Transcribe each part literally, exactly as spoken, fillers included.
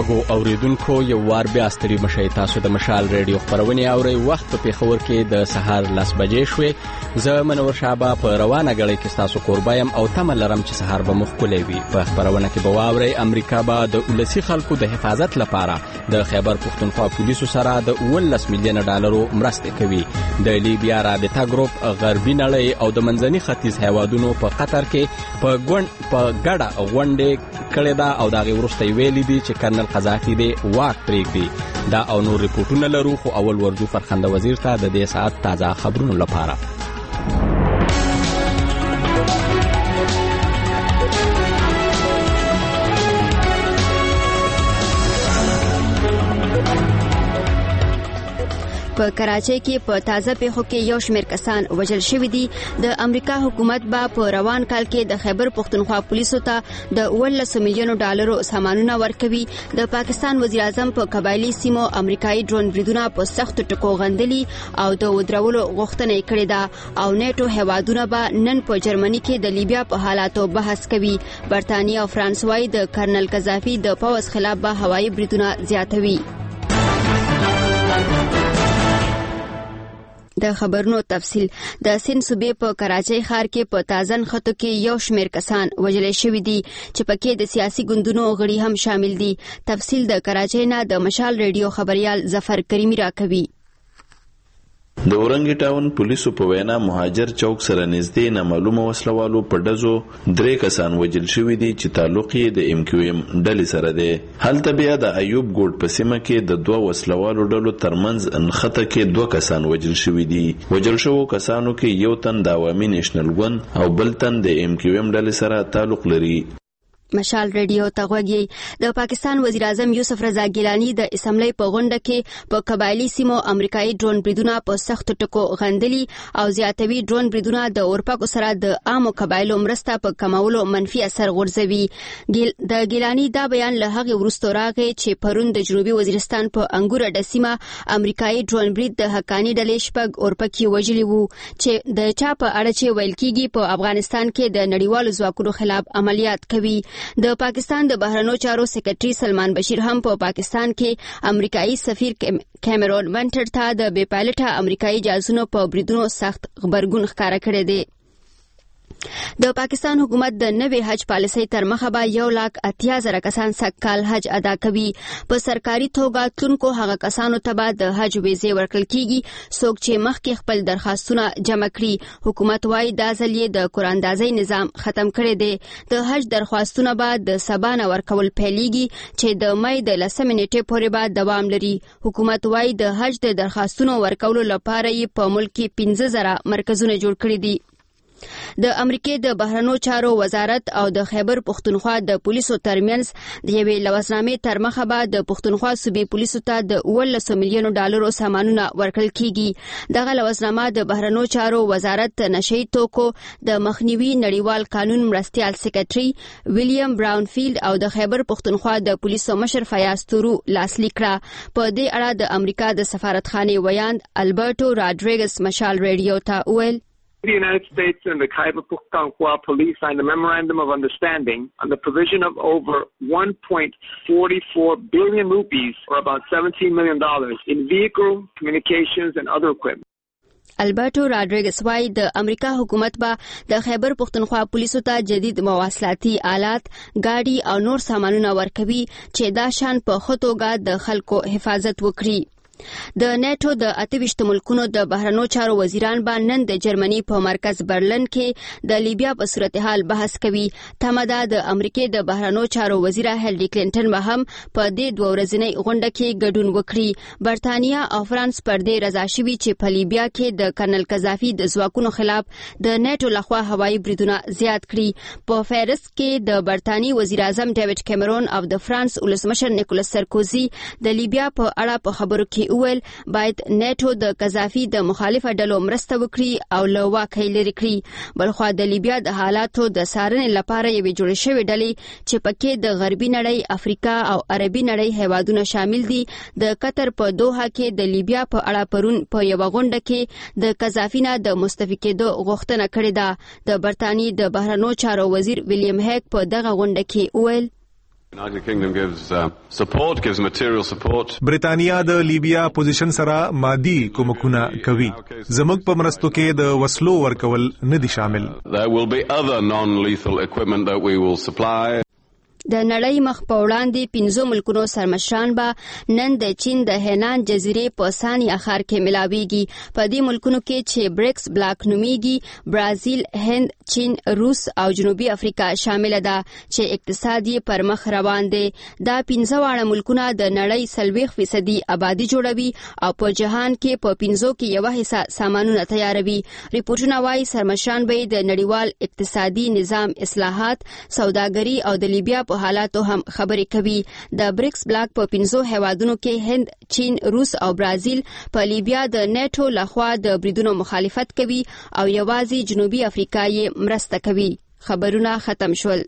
خوږو اوریدونکو یو وار بیا ستړي مشئ تاسو د مشال ریډیو خبرونه اورئ. وخت په پیښور کې د سهار لس بجې شوې. زه منور شابه په روانه غړې کې تاسو قربایم او تمه لرم چې سهار به مخکولې وي. په خبرونه کې به واورئ امریکا به د ولسی خلکو د حفاظت لپاره د خیبر پښتونخوا پولیسو سره د اولس میلیون ډالرو مرسته کوي. د لیبیا رابطه ګروپ غربي نړۍ او د منځني ختیځ هیوادونو په قطر کې په ګوند په ګډه غونډه کړې ده او دا غي ورسته ویلي دي چې کرنل قذافي دې واک پرېږدي. دا او نور ریپورتونه لرو خو اول ورځو فرخنده وزیر ته د دې ساعت تازه خبرونو لپاره. په کراچۍ کې په تازه پیښو کې یو شمېر کسان وژل شوي دي. د امریکا حکومت به په روان کال کې د خیبر پښتونخوا پولیسو ته د اولس میلیونو ډالرو سامانونه ورکوي. د پاکستان وزیر اعظم په قبایلی سیمو امریکایي ډرون بریدونه په سختو ټکو غندلي او د ودرولو غوښتنه یې کړې ده او نیټو هیوادونه به نن په جرمني کې د لیبیا په حالاتو بحث کوي. برتانیه او فرانس وايي د کرنل قذافي د پوځ خلاف به هوایي بریدونه زیاتوي. د خبرونو تفصیل. د سند صوبې په کراچۍ ښار کې په تازه نښتو کې یو شمېر کسان وژل شوي دي چې پکې د سیاسي ګوندونو غړي هم شامل دي. تفصیل د کراچۍ نه د مشال ریډیو خبريال ظفر کریمی راکوي. د اورنګ ټاون پولیسو په وینا مهاجر چوک سره نږدې نامعلومه وسلوالو په ډزو درې کسان وژل شوي دي چې تعلق یې د ام کیو ایم ډلې سره دی. هلته بیا د ایوب ګوډ په سیمه کې د دوه وسلوالو ډلو ترمنځ نښته کې دوه کسان وژل شوي دي. وژل شوو کسانو کې یو تن د عوامي نیشنل ګوند او بل تن د ام کیو ایم ډلې سره تعلق لري. مشال ریډیو ته غوږی. د پاکستان وزیر اعظم یوسف رضا ګیلانی د اسمبلی په غونډه کې په قبایلی سیمو امریکایي ډرون بریدونه په سختو ټکو غندلي او زیاتوي. ډرون بریدونه د اورپکو سره د عامو قبایلو مرسته په کمولو منفي اثر غورځوي. د ګیلانی دا بیان له هغې وروسته راغی چې پرون د جنوبي وزیرستان په انګور ډه سیمه امریکایي ډرون برید د حقاني ډلې شپږ اورپکي وژلي وو چې د چا په اړه چې ویل کېږي په افغانستان کې د نړیوالو ځواکونو خلاف عملیات کوي. د پاکستان د بهرنیو چارو سکرټري سلمان بشیر هم په پا پاکستان کې امریکایي سفیر کیمرون منټر ته د بې پایلټه امریکایي جاسوسو په بریدونو سخت غبرګون ښکاره کړی دی. د پاکستان حکومت د نوې حج پالیسۍ تر مخه به یو لاک اتیا زره کسان سږکال حج ادا کوي. په سرکاري توګه تلونکو هغه کسانو ته به د حج ویزې ورکړل کیږي څوک چې مخکې خپل درخواستونه جمع کړي. حکومت وايي دا ځل یې د قراندازۍ نظام ختم کړی دی. د حج درخواستونه به د سبا نه ورکول پیلیږي چې د مې د لسمې نیټې پورې به دوام لري. حکومت وايي د حج د درخواستونو ورکولو لپاره یې په ملک کې پنځه زره مرکزونه جوړ کړي دي. د امریکای د بهرنیو چارو وزارت او د خیبر پښتونخوا د پولیسو ترمنځ د یوې لوازنامې تر مخه به د پښتونخوا صوبې پولیسو ته د اولس میلیونو ډالرو سامانونه ورکړل کیږي. دغه لوازنامه د بهرنیو چارو وزارت نشئی توکو د مخنیوي نړیوال قانون مرستیال سکرټري ویلیام براونفیلد او د خیبر پښتونخوا د پولیسو مشر فیاض تورو لاسلیک کړه. په دې اړه د امریکا د سفارتخانې ویاند البرټو راډریګس مشال ریډیو ته ویل The United States and the Khyber Pakhtunkhwa police signed a memorandum of understanding on the provision of over one point four four billion rupees, or about seventeen million dollars, in vehicle, communications, and other equipment. البرټو راډریګس وايي د امریکا حکومت به د خیبر پښتونخوا پولیسو ته جدید مواصلاتي آلات، ګاډي او نور سامانونه ورکوي چې دا شان په ښه توګه د خلکو حفاظت وکړي. د نیټو د اته ویشت ملکونو د بهرنیو چارو وزیران به نن د جرمني په مرکز برلن کې د لیبیا په صورتحال بحث کوي. تمه ده د امریکای د بهرنیو چارو وزیره هیلری کلینټن به هم په دې دوه ورځنۍ غونډه کې ګډون وکړي. برتانیه او فرانس پر دې رضا شوي چې په لیبیا کې د کرنل قذافي د ځواکونو خلاف د نیټو لخوا هوایي بریدونه زیات کړي. په فیرس کې د برتانیې وزیر اعظم ډیوډ کیمرون او د فرانس ولسمشر نیکولاس سرکوزي د لیبیا په اړه په خبرو کې ویل باید نیټو د قذافي د مخالفه ډلو مرسته وکړي او له واکه لري کړي. بلخوا د لیبیا د حالاتو د څارنې لپاره یوې جوړې شوې ډلې چې پکې د غربي نړۍ، افریقا او عربي نړۍ هیوادونه شامل دي د قطر په دوحه کې د لیبیا په اړه پرون په یوه غونډه کې د قذافي نه د مستعفي کېدو غوښتنه کړې ده. د برتانیې د بهرنیو چارو وزیر ویلیام هیګ په دغه غونډه کې ویل برتانیا د لیبیا پوزیشن سره مادي کومکونه کوي. زموږ په مرستو کې د وسلو ورکول نه دي شامل. د نړۍ مخ په وړاندې پنځو ملکونو سرمشران به نن د چین د هینان جزیرې په سانی اخر کې ملاويږي. په دې ملکونو کې چې بریکس بلاک نوميږي برازیل، هند، چین، روس او جنوبي افریقا شامل ده چې اقتصاد یې پر مخ روان دي. دا پنځه واړه ملکونه د نړۍ سلويخ فیصدي آبادی جوړوي او په جهان کې په پنځو کې یو حصہ سامانونه تیاروي. ریپورتونه وايي سرمشران به د نړیوال اقتصادي نظام اصلاحات، سوداګري او د لیبیا په حالاتو هم خبرې کوي. د بریکس بلاک په پنځو هیوادونو کې هند، چین، روس او برازیل په لیبیا د نیټو لخوا د بریدونو مخالفت کوي او یوازې جنوبي افریقا یې مرسته کوي. خبرونه ختم شول.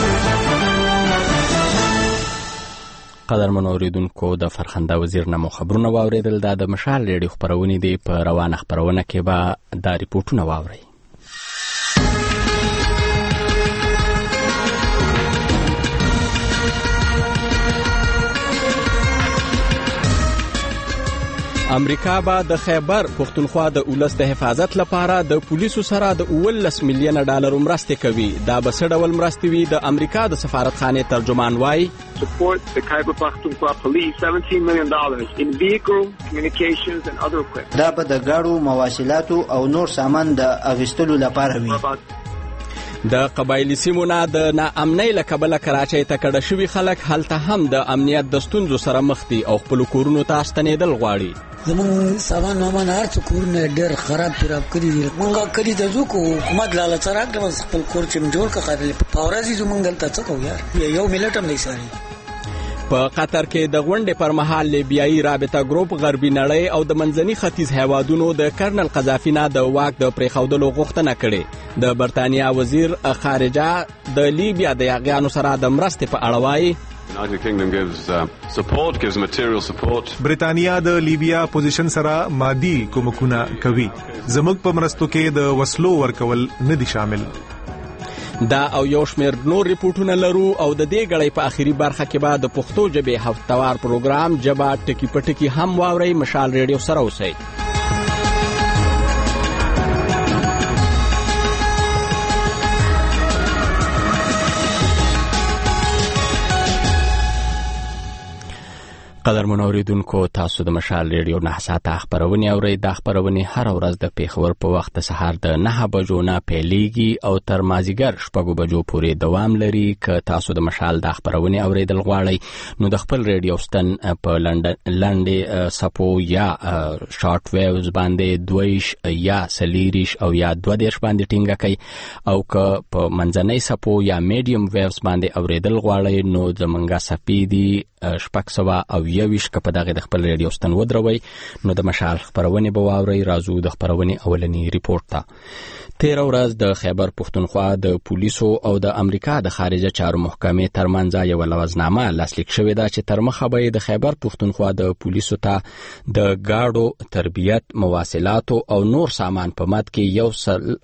قدرمنو اوریدونکو د فرخنده وزیر نمو خبرونه واوریدل. دا د مشال ریډیو خبرونه دي. په روانه خبرونه کې به دا ریپورتونه واوري. امریکا به د خیبر پښتونخوا د اولس د حفاظت لپاره د پولیسو سره د اولس میلیون ډالر مرستې کوي. دا به څه ډول مرستې وي؟ د امریکا د سفارتخانې ترجمان وایي support the Khyber Pakhtunkhwa police seventeen million dollars in vehicle, communications and other equipment. دا به د ګاډو مواصلاتو او نور سامان د اغوستلو لپاره وي. د قبایلی سیمو نه د ناامنۍ له کبله کراچۍ ته کډه شوي خلک هلته هم د امنیت د ستونزو سره مخ دي او خپلو کورونو ته ستنېدل غواړي. زمونږ سامان وامان هر څه کورونه ډېر خراب پیراب کړي دي. مونږ کلي ته ځو کو حکومت لاله څه راکړه بس خپل کور چې م جوړ کړه ښاغلي په ورځ یې زمونږ دلته څه کوو یار یو ملت هم دی ساري. په قطر کې د غونډې پر مهال لیبیایي رابطه ګروپ غربي نړۍ او د منځني ختیځ هیوادونو د کرنل قذافي نه د واک د پرېښودلو غوښتنه کړې. د برتانیا وزیر خارجه د لیبیا د یاغیانو سره د مرستې په اړه وایي برتانیا د لیبیا پوزیشن سره مادي کومکونه کوي. زموږ په مرستو کې د وسلو ورکول نه دي شامل. دا او یو شمیر نور ریپورتونه لرو او د دې غړې په اخیری برخه کې به د پښتو ژبې هفتوار پروګرام جبا ټکی پټکی هم واوري. مشال ریډیو سره اوسئ. قدرمن اوریدونکو تاسو د مشال ریډیو نه ساعته خبرونه اورئ. د خبرونه هر ورځ د پیښور په وخت سهار د نه بجو نه پیلېږي او تر مازیګر شپږ بجو پورې دوام لري. که تاسو د مشال د خبرونه اوریدل غواړئ نو د خپل ریډیو ستن په لندن لاندې سپو یا شارټ ویوز باندې دویش یا سلیریش او یا دو دیش باندې ټینګه کوي او که په منځنۍ سپو یا میډیم ویوز باندې اوریدل غواړئ نو زمونږه سپیدي شپږ سوه او یویش که په دغه د خپل ریډیو ستن ودروي نو د مشال خبرونه به واورئ. راځو د خبرونه اولنی ریپورت ته. تیر ورځ د خیبر پښتونخوا د پولیسو او د امریکا د خارجه چارو محکمې ترمنځ یو لوزنامه لاسلیک شوې ده چې تر مخه به د خیبر پښتونخوا د پولیسو ته د گاډو تربیت، مواصلاتو او نور سامان په مد کې یو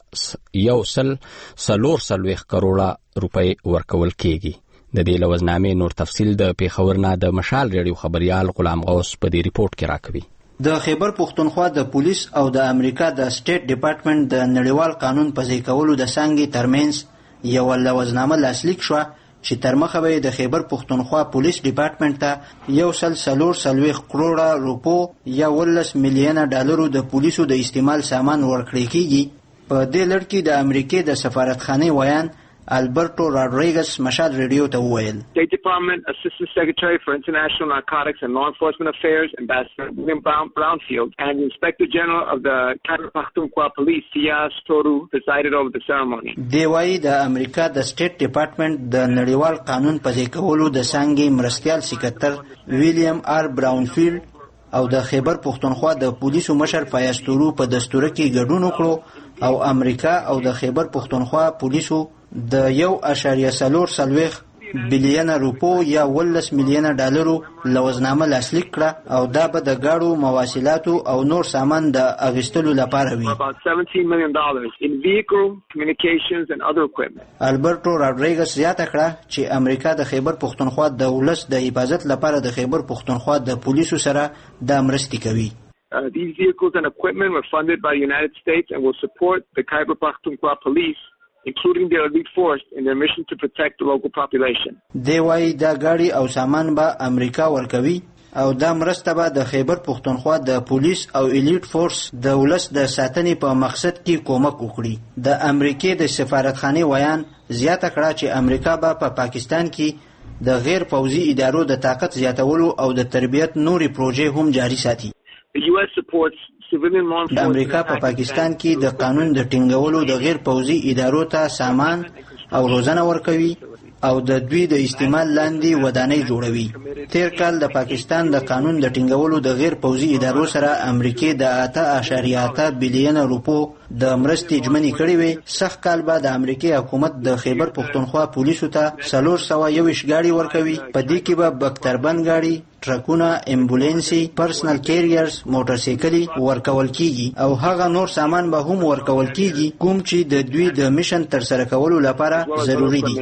سل یو سل سلور سلويخ کروڑه روپۍ ورکول کیږي. د دې لوزنامې نور تفصیل د پیښور نه د مشال ریډیو خبريال غلام غوث په دې ریپورت کې راکوي. د خیبر پښتونخوا د پولیس او د امریکا د سټیټ ډپارټمنټ د نړیوال قانون په ځای کولو د څانګې ترمنځ یو لوزنامه لاسلیک شوه چې تر مخه به د خیبر پښتونخوا پولیس ډپارټمنټ ته یو سل سلور سلويخ کروڑه روپو یا ولس میلیونه ډالرو د پولیسو د استعمال سامان ورکړی کیږي. په دې لړ کې د امریکای د سفارتخانې ویان البرتو راډریګس مشال ریډیو ته وویل State Department Assistant Secretary for International Narcotics and Law Enforcement Affairs Ambassador William Brown, Brownfield and the Inspector General of the Khyber Pakhtunkhwa Police Sias Toru presided over the ceremony. دی وايي د امریکا د سټیټ ډپارټمنټ د نړیوال قانون په ځای کولو د څانګې مرستیال سکرټر ویلیام آر براونفیلډ او د خیبر پښتونخوا د پولیسو مشر فیاض تورو په دستور کې ګډون وکړو او امریکا او د خیبر پښتونخوا پولیسو د یو اشاریه سلور سلويخ بلیونه روپو یا ولس میلیونه ډالرو لوزنامه لاسلیک کړه او دا به د ګاډو مواصلاتو او نور سامان د اغیستلو لپاره وي. البرټو راډریګس زیاته کړه چې امریکا د خیبر پښتونخوا د ولس د حفاظت لپاره د خیبر پښتونخوا د پولیسو سره د مرستې کوي. Uh, these vehicles and equipment were funded by the United States and will support the Khyber Pakhtunkhwa police, including their elite force, in their mission to protect the local population. دی وايي دا ګاډي او سامان به امریکا ورکوي او دا مرسته به د خیبر پښتونخوا د پولیس او الیټ فورس د ولس د ساتنې په مقصد کې کومک وکړي. د امریکای د سفارتخانه ویان زیاته کړه چې امریکا به په پا پاکستان کې د غیر پوځي ادارو د طاقت زیاتولو او د تربیت نوري پروژې هم جاري ساتي. د امریکا په پا پاکستان کې د قانون د ټینګولو د غیر پوځي ادارو ته سامان او روزنه ورکوي او د دوی د استعمال لاندې ودانۍ جوړوي. تیر کال د پاکستان د قانون د ټینګولو د غیر پوځي ادارو سره امریکای د اته اعشاریه اته بلیونه روپو د مرستې ژمنې کړې وې. سخت کال بعد د امریکای حکومت د خیبر پښتونخوا پولیسو ته څلور سوه یوویشت ګاډي ورکوي. په دې کې به بکتربند ګاډي، ټرکونه، امبولانسي، پرسنل کیریرز، موټرسایکلي ورکول کیږي او هغه نور سامان به هم ورکول کیږي کوم چې د دوی د میشن تر سره کولو لپاره ضروری دي.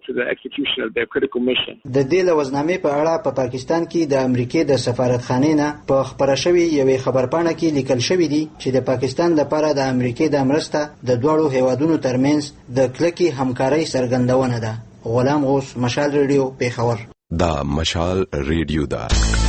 د دې لوزنامې په اړه په پا پاکستان کې د امریکای د سفارتخانې نه په خبره شوی یوې خبرپاڼه کې لیکل شوی دی چې د پاکستان لپاره د امریکای د مرسته د دواړو هیوادونو ترمنځ د کلکې همکارۍ څرګندونه ده. غلام غوث، مشال ریډیو، پیښور. دا مشال ریډیو ده.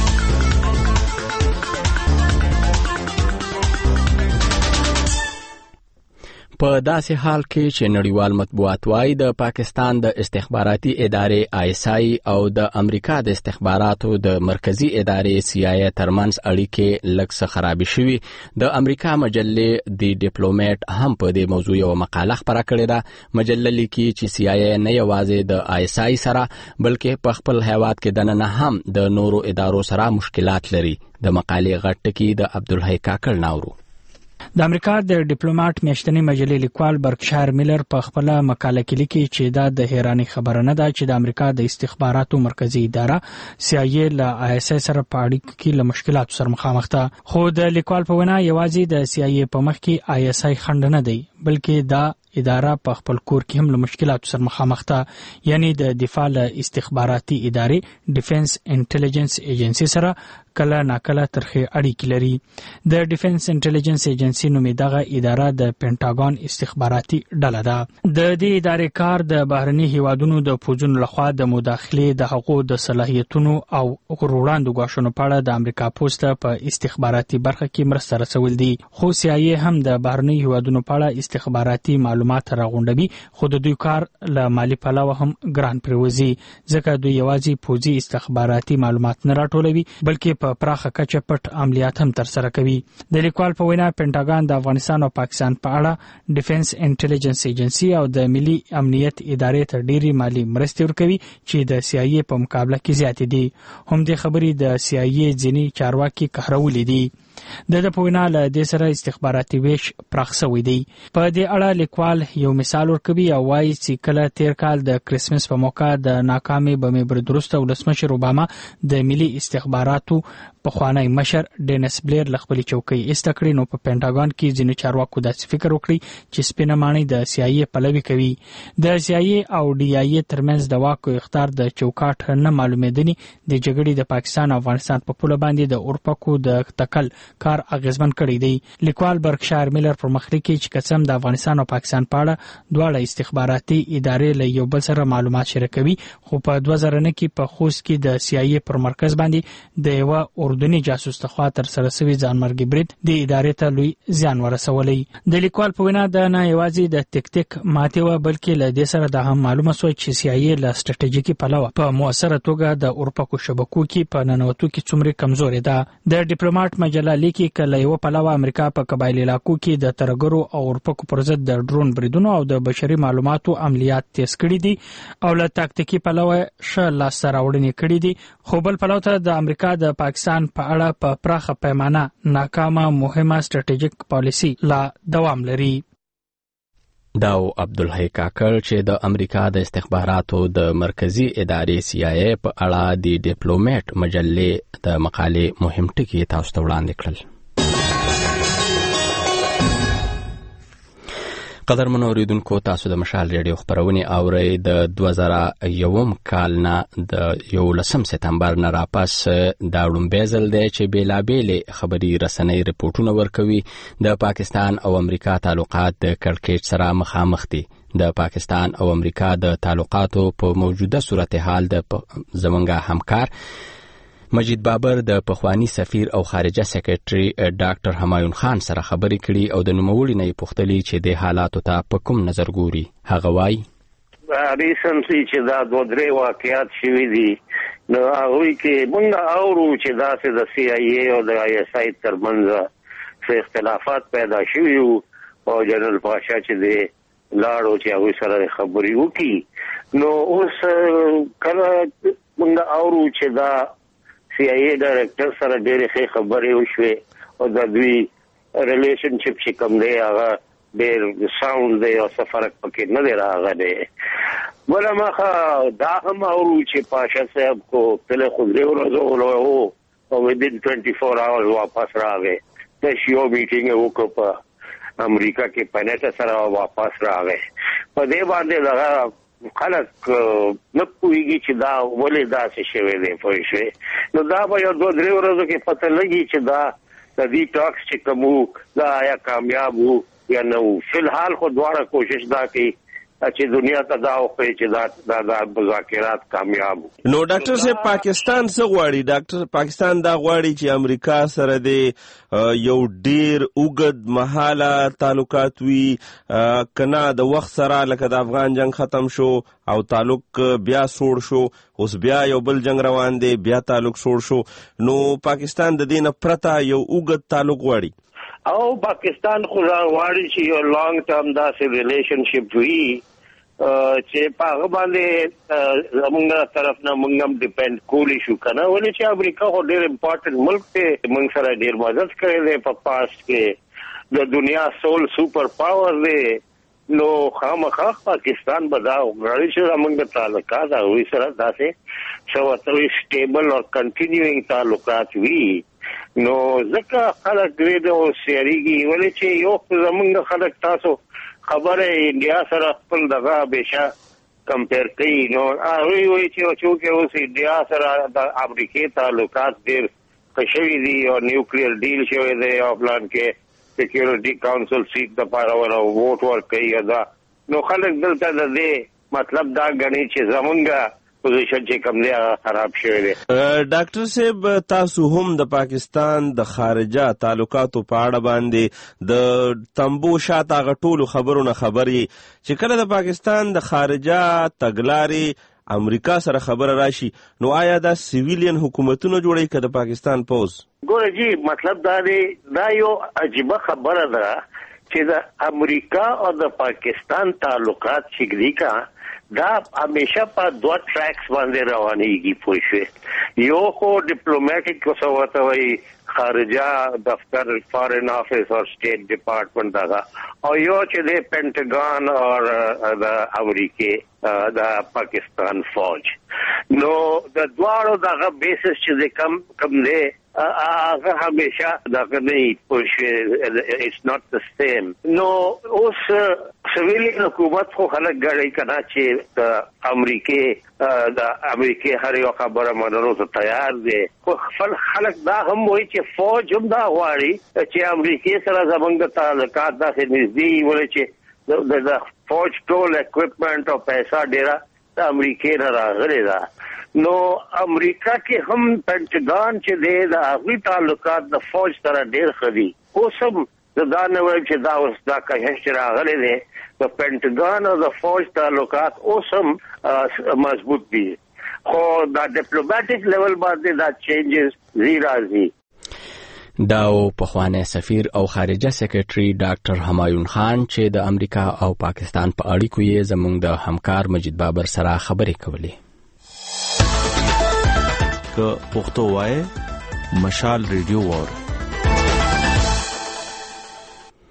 په داسې حال کې چې نړیوال مطبوعات وايي د پاکستان د استخباراتي ادارې آی اس آی او د امریکا د استخباراتو د مرکزی ادارې سی آی ای ترمنځ اړیکې لږ څه خرابې شوي. د امریکا مجلې دی ډیپلوماټ هم په دې موضوع یو مقاله خپره کړې ده. مجله لیکي چې سی آی ای نه یوازې د آی اس آی سره بلکې په خپل هیواد کې دننه هم د نورو ادارو سره مشکلات لري. د مقالې غټ ټکی د عبدالحی کاکړ ناورو. د امریکا د ډیپلوماټ میاشتنی مجلې لیکوال برکشایر میلر په خپل مقاله کې لیکي چې دا د حیرانۍ خبره نه ده چې د امریکا د استخباراتو مرکزی اداره سی آی ای له آی اس آی سره په اړیکو کې له مشکلاتو سره مخامخ ده. خو د لیکوال په وینا یوازې د سی آی ای په مخ کې آی اس آی خنډ نه دی بلکې دا اداره په خپل کور کې هم له مشکلاتو سره مخامخ ده. یعنی د دفاع له استخباراتي ادارې ډیفنس انټيليجنس ایجنسی سره کله ناکله ترخه اړیکې لري. د ډیفنس انټيليجنس ایجنسی نومې دغه اداره د پینټاګون استخباراتي ډله ده. د دې ادارې کار د بهرني هیوادونو د پوځونو لخوا د مداخلې د حقوقو د صلاحیتونو او وړاندو غواړنو په اړه د امریکا پوسټ په استخباراتي برخه کې مرسته رسول دي. خو سی آی ای هم د بهرني هیوادونو په اړه استخباراتي معلومات راغونډوي خو د دوی کار له مالی پلوه هم ګران پریوزي ځکه دوی یوازې پوځي استخباراتي معلومات نه راټولوي بلکې په پراخه کچه پټ عملیات هم ترسره کوي. د لیکوال په وینا پینټاګون د افغانستان او پاکستان په اړه ډیفنس انټيليجنس ایجنسی او د ملي امنیت ادارې ته ډېری مالی مرستې ورکوي چې د سی آی ای په مقابله کې زیات دي. هم د خبرې د سی آی ای ځینی چارواکي قهرولې دي. د د پوینا له دې سره استخباراتي ویش پراخ شوی دی. په دې اړه لیکوال یو مثال ورکوي او وایي چې کله تیر کال د کریسمس په موقع د ناکامې بمې بردرسته ولسمشر اوباما د ملي استخباراتو پخوانی مشر ډینس بلیر له خپلې چوکۍ ایسته کړې نو په پینټاګون کې ځینې چارواکو داسې فکر وکړي چې سپینه ماڼۍ د سی آی ای پلوي کوي. د سی آی ای او ډي آی ای ترمنځ د واک او اختیار د چوکاټ نه معلومېدنې د جګړې د پاکستان او افغانستان په پوله باندې د اورپکو د تکل کار اغیزمن کړی دی. لیکوال برکشایر میلر پر مخ لیکي چې قسم د افغانستان او پاکستان په اړه دواړه استخباراتي ادارې له یو بل سره معلومات شریکوي خو په دوه زره نه کې په خوست کې د سی آی ای پر مرکز باندې د یو اردني جاسوس تخوا تر سره شوی ځانمرګي برید د ادارې ته لوی زیان ورسولی. د لیکوال په وینا د نه یوازې د ټیکټیک ماتې و بلکې له دې سره د هم معلومه شوی چې سی آی ای له سټریټیژیکي پلوه په موثره توګه د اورپکو شبکو کې په ننوتو کې څومره کمزوري ده. د ډیپلوماټ مجله لیکي کله یو پلوه امریکا په قبایلی علاقو کې د ترګرو او اورپکو پر ضد د ډرون بریدونو او د بشري معلوماتو عملیات تیز کړي دي او له تاکتیکي پلوه ش لاس راوړنې کړي دي. خو بل پلوه ته د امریکا د پاکستان په اړه په پراخه پیمانه ناکامه مهمه سټریټیژیک پالیسی لا دوام لري. داو عبدالحی کاکړ چې د امریکا د استخباراتو د مرکزی ادارې سی آی ای په اړه د ډیپلوماټ مجلې د مقالې مهم ټکي تاسو ته وړاندې کړل. قدرمنو اوریدونکو، تاسو د مشال ریډیو خبرونه اورئ. د دوه زره یوم کال نه د یولسم سپتمبر نه راپس دا لومړی ځل دی چې بیلابېلې خبري رسنۍ رپورټونه ورکوي د پاکستان او امریکا تعلقات د کړکېچ سره مخامخ دي. د پاکستان او امریکا د تعلقاتو په موجوده صورتحال د زمونږ همکار مجید بابر د پخوانی سفیر او خارجه سیکریټري ډاکټر همایون خان سره خبرې کړي او د نوموړي نه پوښتلي چې د حالاتو ته په کوم نظر ګوري. هغه وایي ریسنټلی چې دا دوه درې واقعیات شوي دي نو هغوی کې موږ اورو چې داسې د سی آی ای او د آی ایس آی ترمنځ څه اختلافات پیدا شوي وو او جنرال پاشا چې دی لاړو چې هغوی سره خبرې وکړي. نو اوس کله موږ اورو چې دا سی آی ای ډایرکټر سره ډېرې ښې خبرې وشوې او د دوی ریلیشنشپ چې کوم دی هغه ډېر ساوند دی او څه فرق پکې نه دی راغلی. بله مخه دا هم اورو چې پاشا صاحب کو پهله خو درې ورځو وو او ودین ټوینټي فور آورز واپس راغی. داسې یو میټینګ یې وکړ په امریکا کې پنیټه سره واپس راغی. په دې باندې دغه خلک نه پوهېږي چې دا ولې داسې شوی دی پوه شوې. نو دا به یو دوه درې ورځو کې پته لګي چې دا د دې ټاکس چې کوم وو دا آیا کامیاب وو یا نه وو. فلحال خو دواړه کوشش دا کوي چې دنیا ته دا وښیي چې دا دا مذاکرات کامیاب وو. نو ډاکټر صاحب پاکستان څه غواړي؟ ډاکټر پاکستان دا غواړي چې امریکا سره د یو ډیر اوږد مهاله تعلقات وي کنه د وخت سره لکه د افغان جنگ ختم شو او تعلق بیا سوړ شو، اوس بیا یو بل جنگ روان دی بیا تعلق سوړ شو. نو پاکستان د دې نه پرته یو اوږد تعلق غواړي او پاکستان خو غواړي چې یو لانګ ټرم داسې ریلیشنشپ وي چې په هغه باندې زموږ طرف نه موږ هم ډیپینډ کولی شو که نه. ولې چې امریکا خو ډېر امپارټنټ ملک دی، موږ سره ډېر مدد کړی دی په پاسټ کې، د دنیا سول سوپر پاور دی. نو خامخا پاکستان به دا غواړي چې زموږ د تعلقات هغوی سره داسې څه ورته وایي سټیبل او کنټینیوینګ تعلقات وي. نو ځکه خلک ډېر هوښیارېږي. ولې چې یو خو زموږ خلک تاسو خبره انډیا سره خپل دغه همیشه کمپیر کوي. نو هغوی وایي چې چونکې اوس انډیا سره د امریکې تعلقات ډېر ښه شوي دي او نیوکلیر ډیل شوی دی او پلان کې سیکیورټي کاونسل سیټ دپاره ووټ ورکوي. دا نو خلک دلته د دې مطلب دا ګڼي چې زمونږ پوزیشن چې کوم دی هغه خراب شوی دی. ډاکټر صاحب تاسو هم د پاکستان د خارجه تعلقاتو په اړه باندې د تنبو شاته هغه ټولو خبرو نه خبر یې چې کله د پاکستان د خارجه تګلارې امریکا سره خبره راشي نو آیا دا سیویلین حکومتونه جوړوي که د پاکستان پوز؟ ګوره جی مطلب دا دی دا یو عجیبه خبره ده چې د امریکا او د پاکستان تعلقات چې دي کا دا همیشه په دوه ټریکس باندې روانېږي پوه شوې. یو خو ډیپلوماټیک څه ورته وایي خارجه دفتر فارن آفیس او سټیټ ډپارټمنټ هغه، او یو چې د پینټاګان او د امریکې د پاکستان فوج. نو د دواړو دغه بیسس چې د کم کم دی هغه همیشه دغه نه پوه شوې اټس ناٹ د سیم. نو اوس سویلین حکومت خو خلک ګڼي که نه چې د امریکې د امریکې هر یو خبره منلو ته تیار دی، خو خپل خلک دا هم وایي چې فوج هم دا غواړي چې امریکې سره زموږ د تعلقات داسې نږدې. ولې چې د فوج ټول اکوپمنټ او پیسه ډېره د امریکې نه راغلې ده. نو امریکا کې هم پینټاګان چې دی د هغوی تعلقات د فوج سره ډېر ښه دي. اوس هم زه دا نه وایم چې دا اوس دا کشش چې راغلی دی د پینټاګان او د فوج تعلقات اوس هم مضبوط دي، خو دا ډیپلوماټیک لیول باندې دا چینجز زی راځي. دا او پخوانی سفیر او خارجه سیکریټري ډاکټر همایون خان چې د امریکا او پاکستان په اړیکو یې زموږ د همکار مجید بابر سره خبرې کولې. که پښتو وایي مشال ریډیو وور.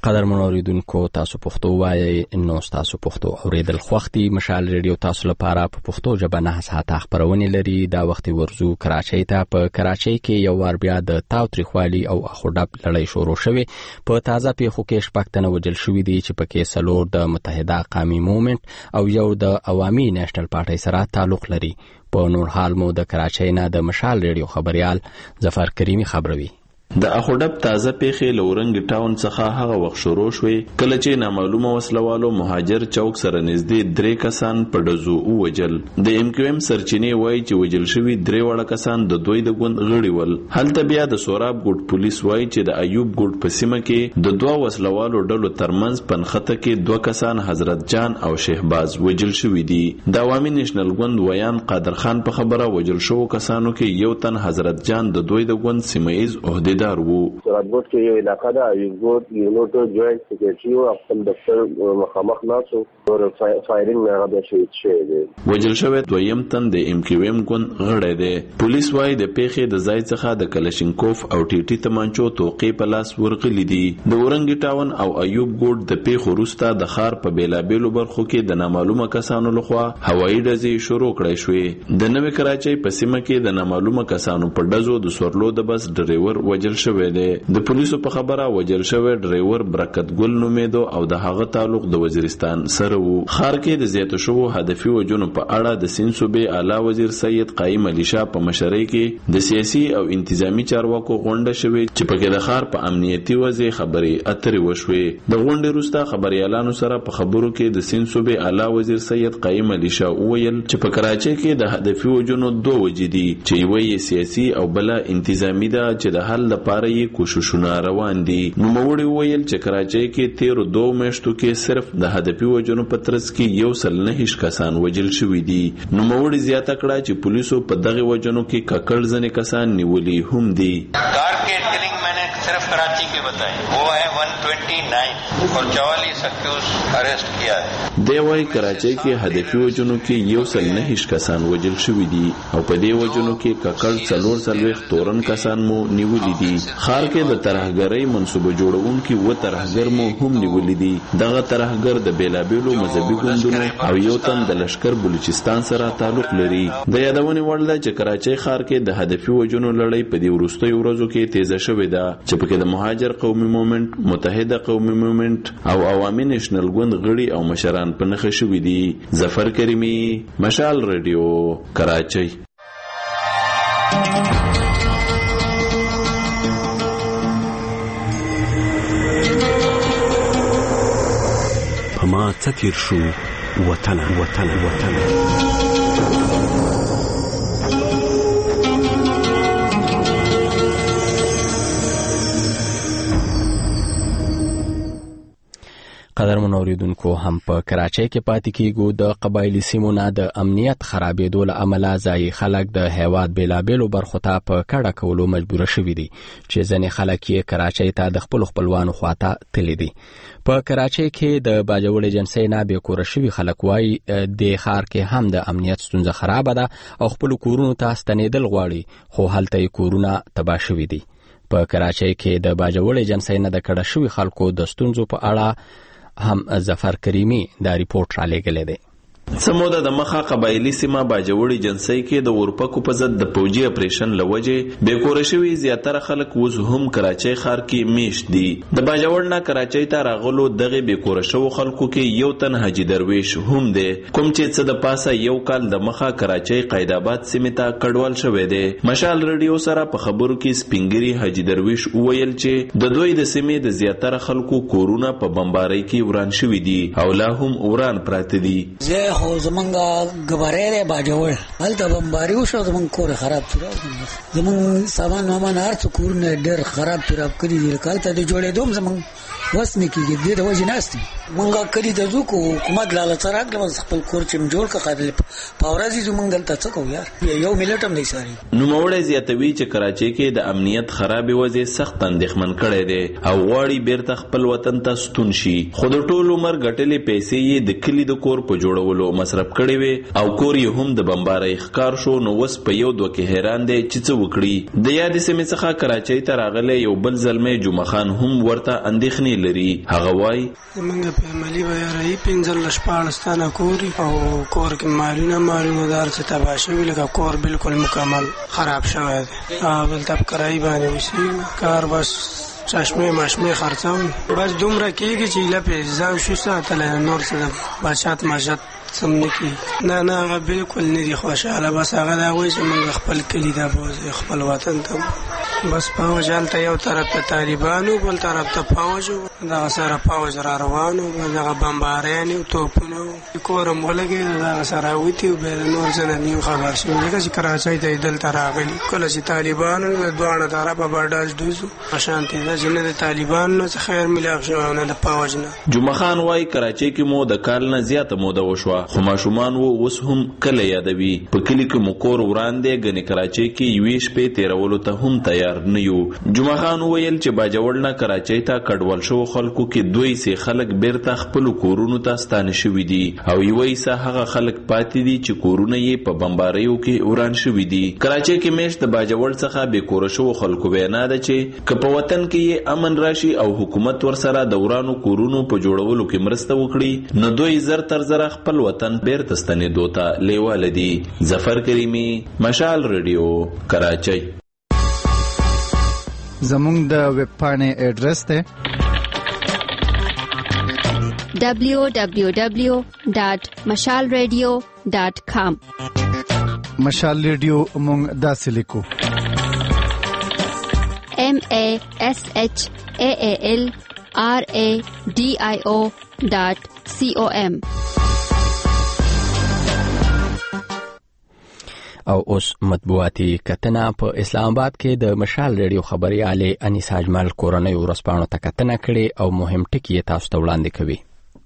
قدرمن اوریدونکو تاسو پښتو وایي نو تاسو پښتو اوریدل خوختي مشال ریډیو تاسو لپاره په پښتو ژبه نه ساعته خبرونه لري دا وخت ورزو کراچۍ ته په کراچۍ کې یو وار بیا د تاوتریخوالي او اخوډب لړۍ شروع شوه په تازه پیښو کې شپږتنه وجل شوې دي چې په کې سلور د متحده قومي موومېنټ او یو د عوامي نېشنل پارټي سره تعلق لري په نور حال مو د کراچۍ نه د مشال ریډیو خبريال ظفر کریمی خبروي د اخوډب تازه پیښې لورنګ ټاون څخه هغه وخت شروع شوې کله چې نامعلومه وسلوالو مهاجر چوک سره نږدې درې کسان په ډزو ووجل د ام کیو ام سرچینې وایي چې وجل شوي درې وړه کسان د دوی د ګوند غړي ول هلته بیا د سوراب ګوټ پولیس وایي چې د ایوب ګوټ په سیمه کې د دوه وسلوالو ډلو ترمنځ پنخته کې دوه کسان حضرت جان او شهباز وجل شوي دي د عوامي نېشنل ګوند ویان قادر خان په خبره وجل شو کسانو کې یو تن حضرت جان د دوی د ګوند سیمایز عہدیدار وو سرابوت کې یو علاقہ دا یوګوت یونټو جوائنټ سیکریټری او خپل دفتر مخامخ ناسو او فایرینګ نه غدا شهید شوی دی وجل شوی دویم تن د ام کیو ام ګوند غړی دی پولیس وايي د پیښې د ځای څخه د کلشینکوف او ټي ټي تمانچو توقې په لاس ورغلي دي د اورنګ ټاون او ایوب ګوټ د پیښو وروسته د ښار په بیلابیلو برخو کې د نامعلومه کسانو لخوا هوایي ډزې شروع کړې شوې د نوې کراچۍ په سیمه کې د نامعلومه کسانو په ډزو د سورلو د بس ډرایور وجل شوی دی د پولیسو په خبره وجل شوی ډرایور برکت ګل نومیدو او د هغه تعلق د وزیرستان سره وو خار کې د زیاتو شوو هدفي وجونو په اړه د سین صوبې اعلی وزیر سید قایم علي شاه په مشرۍ کې د سیاسي او انتظامی چارواکو غونډه شوې چې په کې د خار په امنیتي وضع خبرې اترې وشوې د غونډې وروسته خبريالانو سره په خبرو کې د سین صوبې اعلی وزیر سید قایم علي شاه وویل چې په کراچۍ کې د هدفي وجونو دوه وجې دي چې یو یې سیاسي او بل انتظامی ده چې د حل لپاره یې کوششونه روان دي نو موړي ویل چې کراچۍ کې تیر دوه میاشتو کې صرف د هدفي وجونو په ترڅ کې یو سل نه هیڅ کسان وجل شوي دي نو موړي زیاته کړه چې پولیسو په دغه وجونو کې ککړ ځنې کسان نیولي هم دي کار کې کلینګ میں نے صرف کراچی کې بتائی وہ ہے ایک سو उनतीस اور چوالیس اکیوز اریسٹ کیا ہے دی وايي کراچۍ کې هدفي وجونو کې یو سل نه هیڅ کسان وجل شوي دي او په دې وجونو کې ککړ څلور څلوېښت تورن کسان مو نیولي دي خار کې د ترهګرۍ منصوبه جوړونکي و ترهګر مو هم نیولي دي دغه ترهګر د بیلابیلو مذهبي ګوندونو او یو تن د لشکر بلوچستان سره تعلق لري د یادونې وړ ده چې کراچۍ خار کې د هدفي وجونو لړۍ په دې وروستیو ورځو کې تیزه شوې ده چې پکې د مهاجر قومي موومېنټ متحده قومي موومېنټ او عوامي نېشنل ګوند غړي او مشران په نښه شوي دي ظفر کریمی مشال ریډیو کراچۍ ما تتر شو وطن وطن وطن قدرمن اوریدونکو هم په کراچۍ کې پاتې کیږو د قبایلی سیمو نه د امنیت خرابېدو له امله ځایي خلک د هیواد بیلابیلو برخو ته په کډه کولو مجبور شوي دي چې ځینې خلک یې کراچۍ ته د خپلو خپلوانو خواته تللي دي په کراچۍ کې د باجوړ ایجنسۍ نه بې کوره شوي خلک وایي د ښار کې هم د امنیت ستونزه خرابه ده او خپلو کورونو ته ستنېدل غواړي خو هلته یې کورونه تباه شوي دي په کراچۍ کې د باجوړ ایجنسۍ نه د کډه شوي خلکو د ستونزو په اړه هم ظفر کریمی دا ریپورت را لګلې دی سموده د مخه قبایلی سیمه باجوړی جنسۍ کې د ورپکو په ضد د پوجي اپریشن لوجه بیکور شوی زیاتره خلک وز هم کراچۍ ښار کې میشت دي د باجوړ نه کراچۍ ته راغلو دغه بیکور شو خلکو کې یو تن حاجی درویش هم دی کوم چې څه د پاسه یو کال د مخه کراچۍ قایدآباد سیمه ته کډوال شوی دی مشال ریډیو سره په خبرو کې سپینګری حاجی درویش وویل چې د دوی د سیمه د زیاتره خلکو کورونه په بمبارۍ کې وران شوی دي او لا هم وران پراته دي خو زمونږ غبرې دی باجوړ هلته بمباري وشو زمونږ کور خراب شو زمونږ سامان وامان هر څه کورونه ډېر خراب خراب کړي دي هلته د جوړېدو هم زمونږ وس نه کېږي دې د وجې ناست دي مونږه کلی د زو کو حکومت لاله څراغ له خپل کور چې جوړ کا قابل پاورازي زو مونږ دلته څه کوو یار یو ملت هم نه ساري. نو موړی زیاتوي چې کراچۍ کې د امنیت خرابې وضع سخت اندېښمن کړی دی او غواړي بیرته خپل وطن ته ستون شي، خو د ټول عمر ګټلې پیسې یې د کلي د کور په جوړولو مصرف کړې وې او کور یې هم د بمبارۍ ښکار شو. نو اوس په یو دوه کې حیران دی چې څه وکړي. د یادې سیمې څخه کراچۍ ته راغلی یو بل زلمی جمعه خان هم ورته اندېښنې لري. هغه وایي زمونږ په عملي به یارایي پنځلس شپاړس تنه کور او کور کې مالونه مالونه دار چې تباه شوي لکه کور بالکل مکمل خراب شوی دی. بلته په کرایي باندې اوسېږو، کار بس چشمه مشمه خرڅوم، بس دومره کېږي چې ایله پې ځان شو ساتلی نور څه د بچت مشت سم نه کېږي. نه نه هغه بالکل نه دي خوشحاله، بس هغه دا وایي چې موږ خپل کلي ته بوځو خپل وطن ته. بس فوج هلته یو طرف ته طالبانو بل طرف ته فوج و، دغه سره فوج را روان و، دغه بمباریانې و توپونه و، کور هم ولګېد دغه سره راوتي و. بیا د نور څه نه نیم خبر شوي ځکه چې کراچۍ ته یې دلته راغلي. کله چې طالبانو د دواړه طرفه به ډز ډوز و، اشانتي ده چې نه د طالبانو نه څه خیر میلاف شوی او نه د فوج نه. جمعه خان وایي کراچۍ کې مو د کال نه زیاته موده وشوه خو ماشومان و اوس هم کله یادوي. په کلي کې مو کور وران دی، ګنې کراچۍ کې یوې شپې تېرولو ته هم تیار نه یو. جمعه خان وویل چې باجوړ نه کراچۍ ته کډوال شوو خلکو کې دوی سي خلک بیرته خپلو کورونو ته ستانه شوي دي او یوه حصه هغه خلک پاتې دي چې کورونه یې په بمباریو کې وران شوي دي. کراچۍ کې میشت د باجوړ څخه بې کوره شوو خلکو وینا ده چې که په وطن کې یې امن راشي او حکومت ورسره د ورانو کورونو په جوړولو کې مرسته وکړي نو دوی زر تر زره خپل وطن بیرته ستنېدو ته لیواله دي. ظفر کریمي، مشال ریډیو، کراچۍ. زمونږ د ویب پاڼې ایډرس دی دبلیو دبلیو دبلیو ډاٹ مشال ریډیو ډاٹ کام. مشال ریډیو مونږ داسې لیکو ایم ای ایس ایچ ای ای ایل آر ای ډي آی او ډاٹ سی او ایم. او اوس مطبوعاتي کتنه. په اسلام آباد کې د مشال ریډیو خبريالې انیسا اجمل کورنۍ ورسپانو ته کتنه کړي او مهم ټکي تاسو ته وړاندې کوي.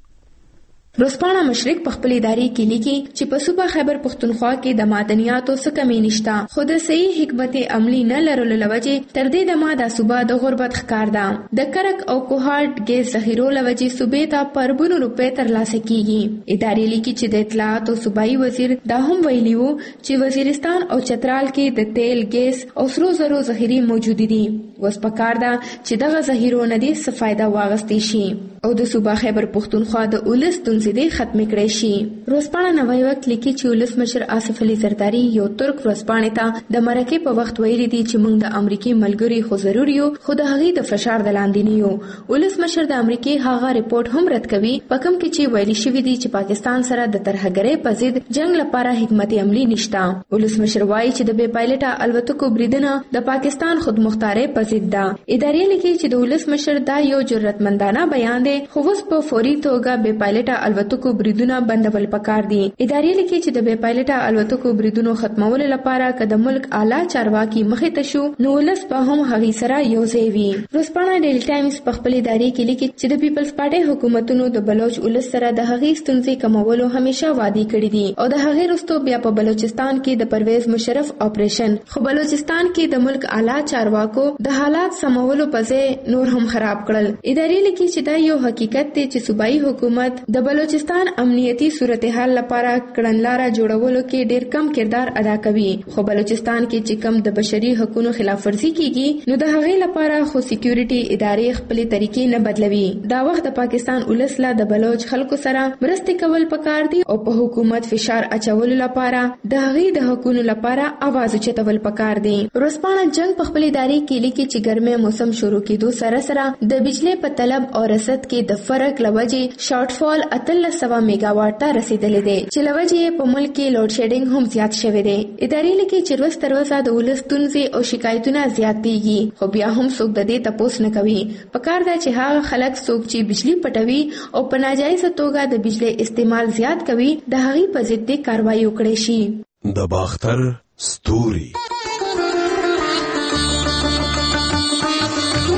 روسپانا مشرق په خپل اداري کې لیکي چې په صوبه خیبر پختونخوا کې د معدنیاتو څه کمی نشته، خو د صحیح حکمت عملی نه لرلو لوجه تر دې دمه د صوبه د غربت ښکار ده. د کرک او کوهاټ ګیس ذخیرو لوجه صوبې ته پربونو روپۍ ترلاسه کیږي. اداري لیکي چې د اطلاعات او صوبایي وزیر دا هم ویلي وو چې وزیرستان او چترال کې د تیل، ګیس او سرو زرو ذخیرې موجود دي. اوس پکار ده چې دغه ذخیرو نه دې څه فائدہ واغستې شي او د صوبه خیبر پختونخوا د اولس دې ختم کړي شي. روسپانا نوای وخت لیکي چې ولس مشر آصف علي زرداری یو ترک روسپانې ته د مرکه په وخت ویلي دي چې موږ د امریکای ملګری خو ضروري یو، خو د هغې د فشار د لاندې نه یو. ولس مشر د امریکای هغه ریپورت هم رد کوي په کوم کې چې ویلي شوی دی چې پاکستان سره د ترهګرۍ په ضد جنگ لپاره حکمت عملی نشته. ولس مشر وایي چې د بې پایلټه الوتکو بریدنه د پاکستان خودمختارۍ په ضد ده. ادارې لیکي چې د ولس مشر دا یو جرأتمندانه بیان دی، خو اوس په فوري توګه بې پایلټه الوتکو بریدونه بندول پکار دي. ادارې لیکي چې د بې پایلټه الوتکو بریدونو ختمولو لپاره که د ملک اعلی چارواکي مخې ته شو نو ولس به هم هغې سره یو ځای وي. روسپانا ډیلی ټایمز په خپل ادارې کې لیکي چې د پیپلز پارټۍ حکومتونو د بلوچ ولس سره د هغې ستونزې کمولو همیشه وعده کړې دي او د هغې وروسته بیا په بلوچستان کې د پرویز مشرف اپریشن، خو بلوچستان کې د ملک اعلی چارواکو د حالات سمولو په ځای نور هم خراب کړل. ادارې لیکي چې دا یو حقیقت دی چې صوبایي حکومت د بلوچستان امنیتی صورتحال لپاره کړنلاره جوړولو کې ډیر کم کردار ادا کوي، خو بلوچستان کې چې کم د بشري حقوقو خلاف ورزي کیږي نو د هغې لپاره خو سکیورټي ادارې خپل طریقې نه بدلوي. دا وخت د پاکستان ولس له د بلوچ خلکو سره مرستې کول پکار دي او په حکومت فشار اچولو لپاره د هغې د حقوقو لپاره आवाज اوچتول پکار دي. روسپانا جنگ په خپل ادارې کې لیکي چې ګرمه موسم شروع کېدو سره سره د بجلی په طلب او رسد کې د فرق لوجه شارټ فال اتلس سوه میگا واټ ته رسیدلې ده چې لوجه په ملک کې لوډ شیډینګ هم زیات شوی دی. ادارې لیکي چې ورځ تر ورځه د ولس ستونزې او شکایتونه زیاتېږي، خو بیا هم څوک د دې تپوس نه کوي. پکار ده چې هغه خلک څوک چې بجلی پټوي او په ناجایزه توګه د بجلی استعمال زیات کوي د هغې په ضد کاروایی وکړي شي. د باختر ستوري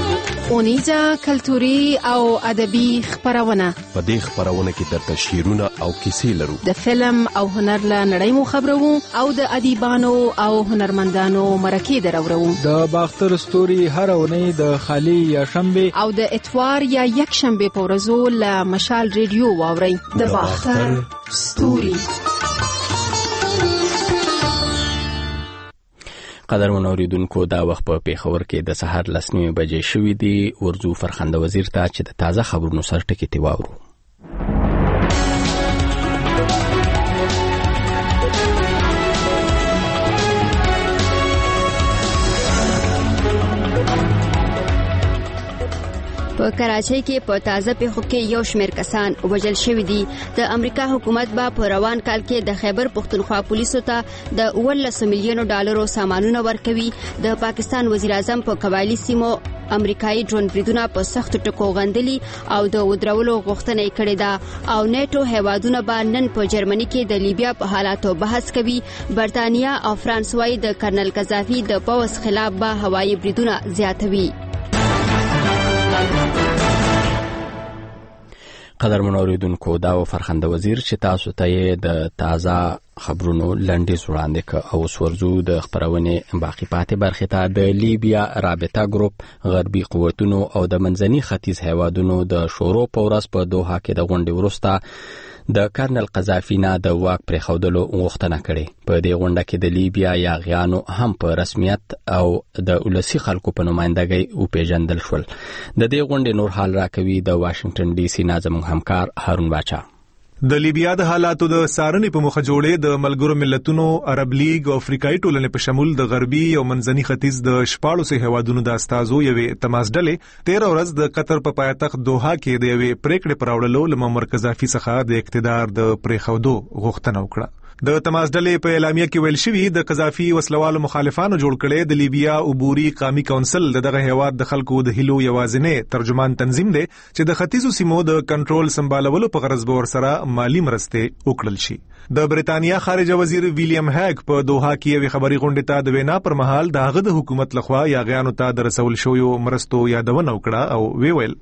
اونیزه کلتوري او ادبي خبرونه. په دې خبرونه کې درته شعرونه او کیسې لرو. د فلم او هنر له نړۍ مو خبرو او د ادیبانو او هنرمندانو مرکې درورو. د باختر ستوري هر اونۍ د خالی یا شنبه او د اتوار یا یک شنبه په ورځو له مشال ریډیو واورئ. د باختر ستوري. قدرمن اوریدونکو، دا وخت په پیښور کې د سحر لس نیمې بجې شوې دي. ورځو فرخنده وزیر ته چې د تازه خبرونو سر ټکي تی واورو. په کراچۍ کې په تازه پیښو کې یو شمېر کسان وژل شوي دي. د امریکا حکومت به په روان کال کې د خیبر پختونخوا پولیسو ته د اوولس میلیونو ډالرو سامانونه ورکوي. د پاکستان وزیر اعظم په قبایلی سیمو امریکایي ډرون بریدونه په سختو ټکو غندلي او د ودرولو غوښتنه یې کړې ده. او نیټو هیوادونه به نن په جرمني کې د لیبیا په حالاتو بحث کوي. برتانیا او فرانس وايي د کرنل قذافي د پوځ خلاف به هوایي بریدونه زیاتوي. قدرمن اوریدونکو، دا و فرخنده وزیر چې تاسو ته د تازه خبرونو لنډیز وړاندې کړ. او سورزو د خبرونې باقی پاتې برخې ته د لیبیا رابطه ګروپ، غربي قوتونو او د منځني ختیځ هیوادونو د شورو په ورځ په دوحه کې د غونډې وروسته د کرنل قذافي نه د واک پرېښودلو غوښتنه کړې. په دې غونډه کې د لیبیا یاغیانو هم په رسمیت او د ولسي خلکو په نمائندګۍ وپېژندل شول. د دې غونډې نور حال راکوي د واشنگټن ډي سي نه زموږ همکار هارون باچا. د لیبیا د حالاتو د څارنې په مخه جوړې د ملګرو ملتونو، عرب لیگ او افریقایي ټولنې په شمول د غربي او منځني ختیځ د شپاړسو هیوادونو د استازو یوې تماس ډلې تیره ورځ د قطر په پایتخت دوحه کې د یوې پریکړې پر راوړلو له معمر قذافي څخه د اقتدار د پرېښودو غوښتنه وکړه. د تماس ډلې په اعلامیه کې ویل شوی د قذافي وسلوالو مخالفانو جوړ کړي د لیبیا عبوري قومي کونسل دغه هیواد د خلکو د هیلو یوازینی ترجمان تنظیم دی چې د ختیځو سیمو د کنټرول سمبالولو په غرض به ورسره مالی مرستې وکړل شي. د بریتانیا خارجه وزیر ویلیام هاګ په دوحه کې یوې خبري غونډې ته د وینا پر مهال د هغه د حکومت لخوا یاغیانو ته د رسول شویو مرستو یادونه وکړه او وی ویل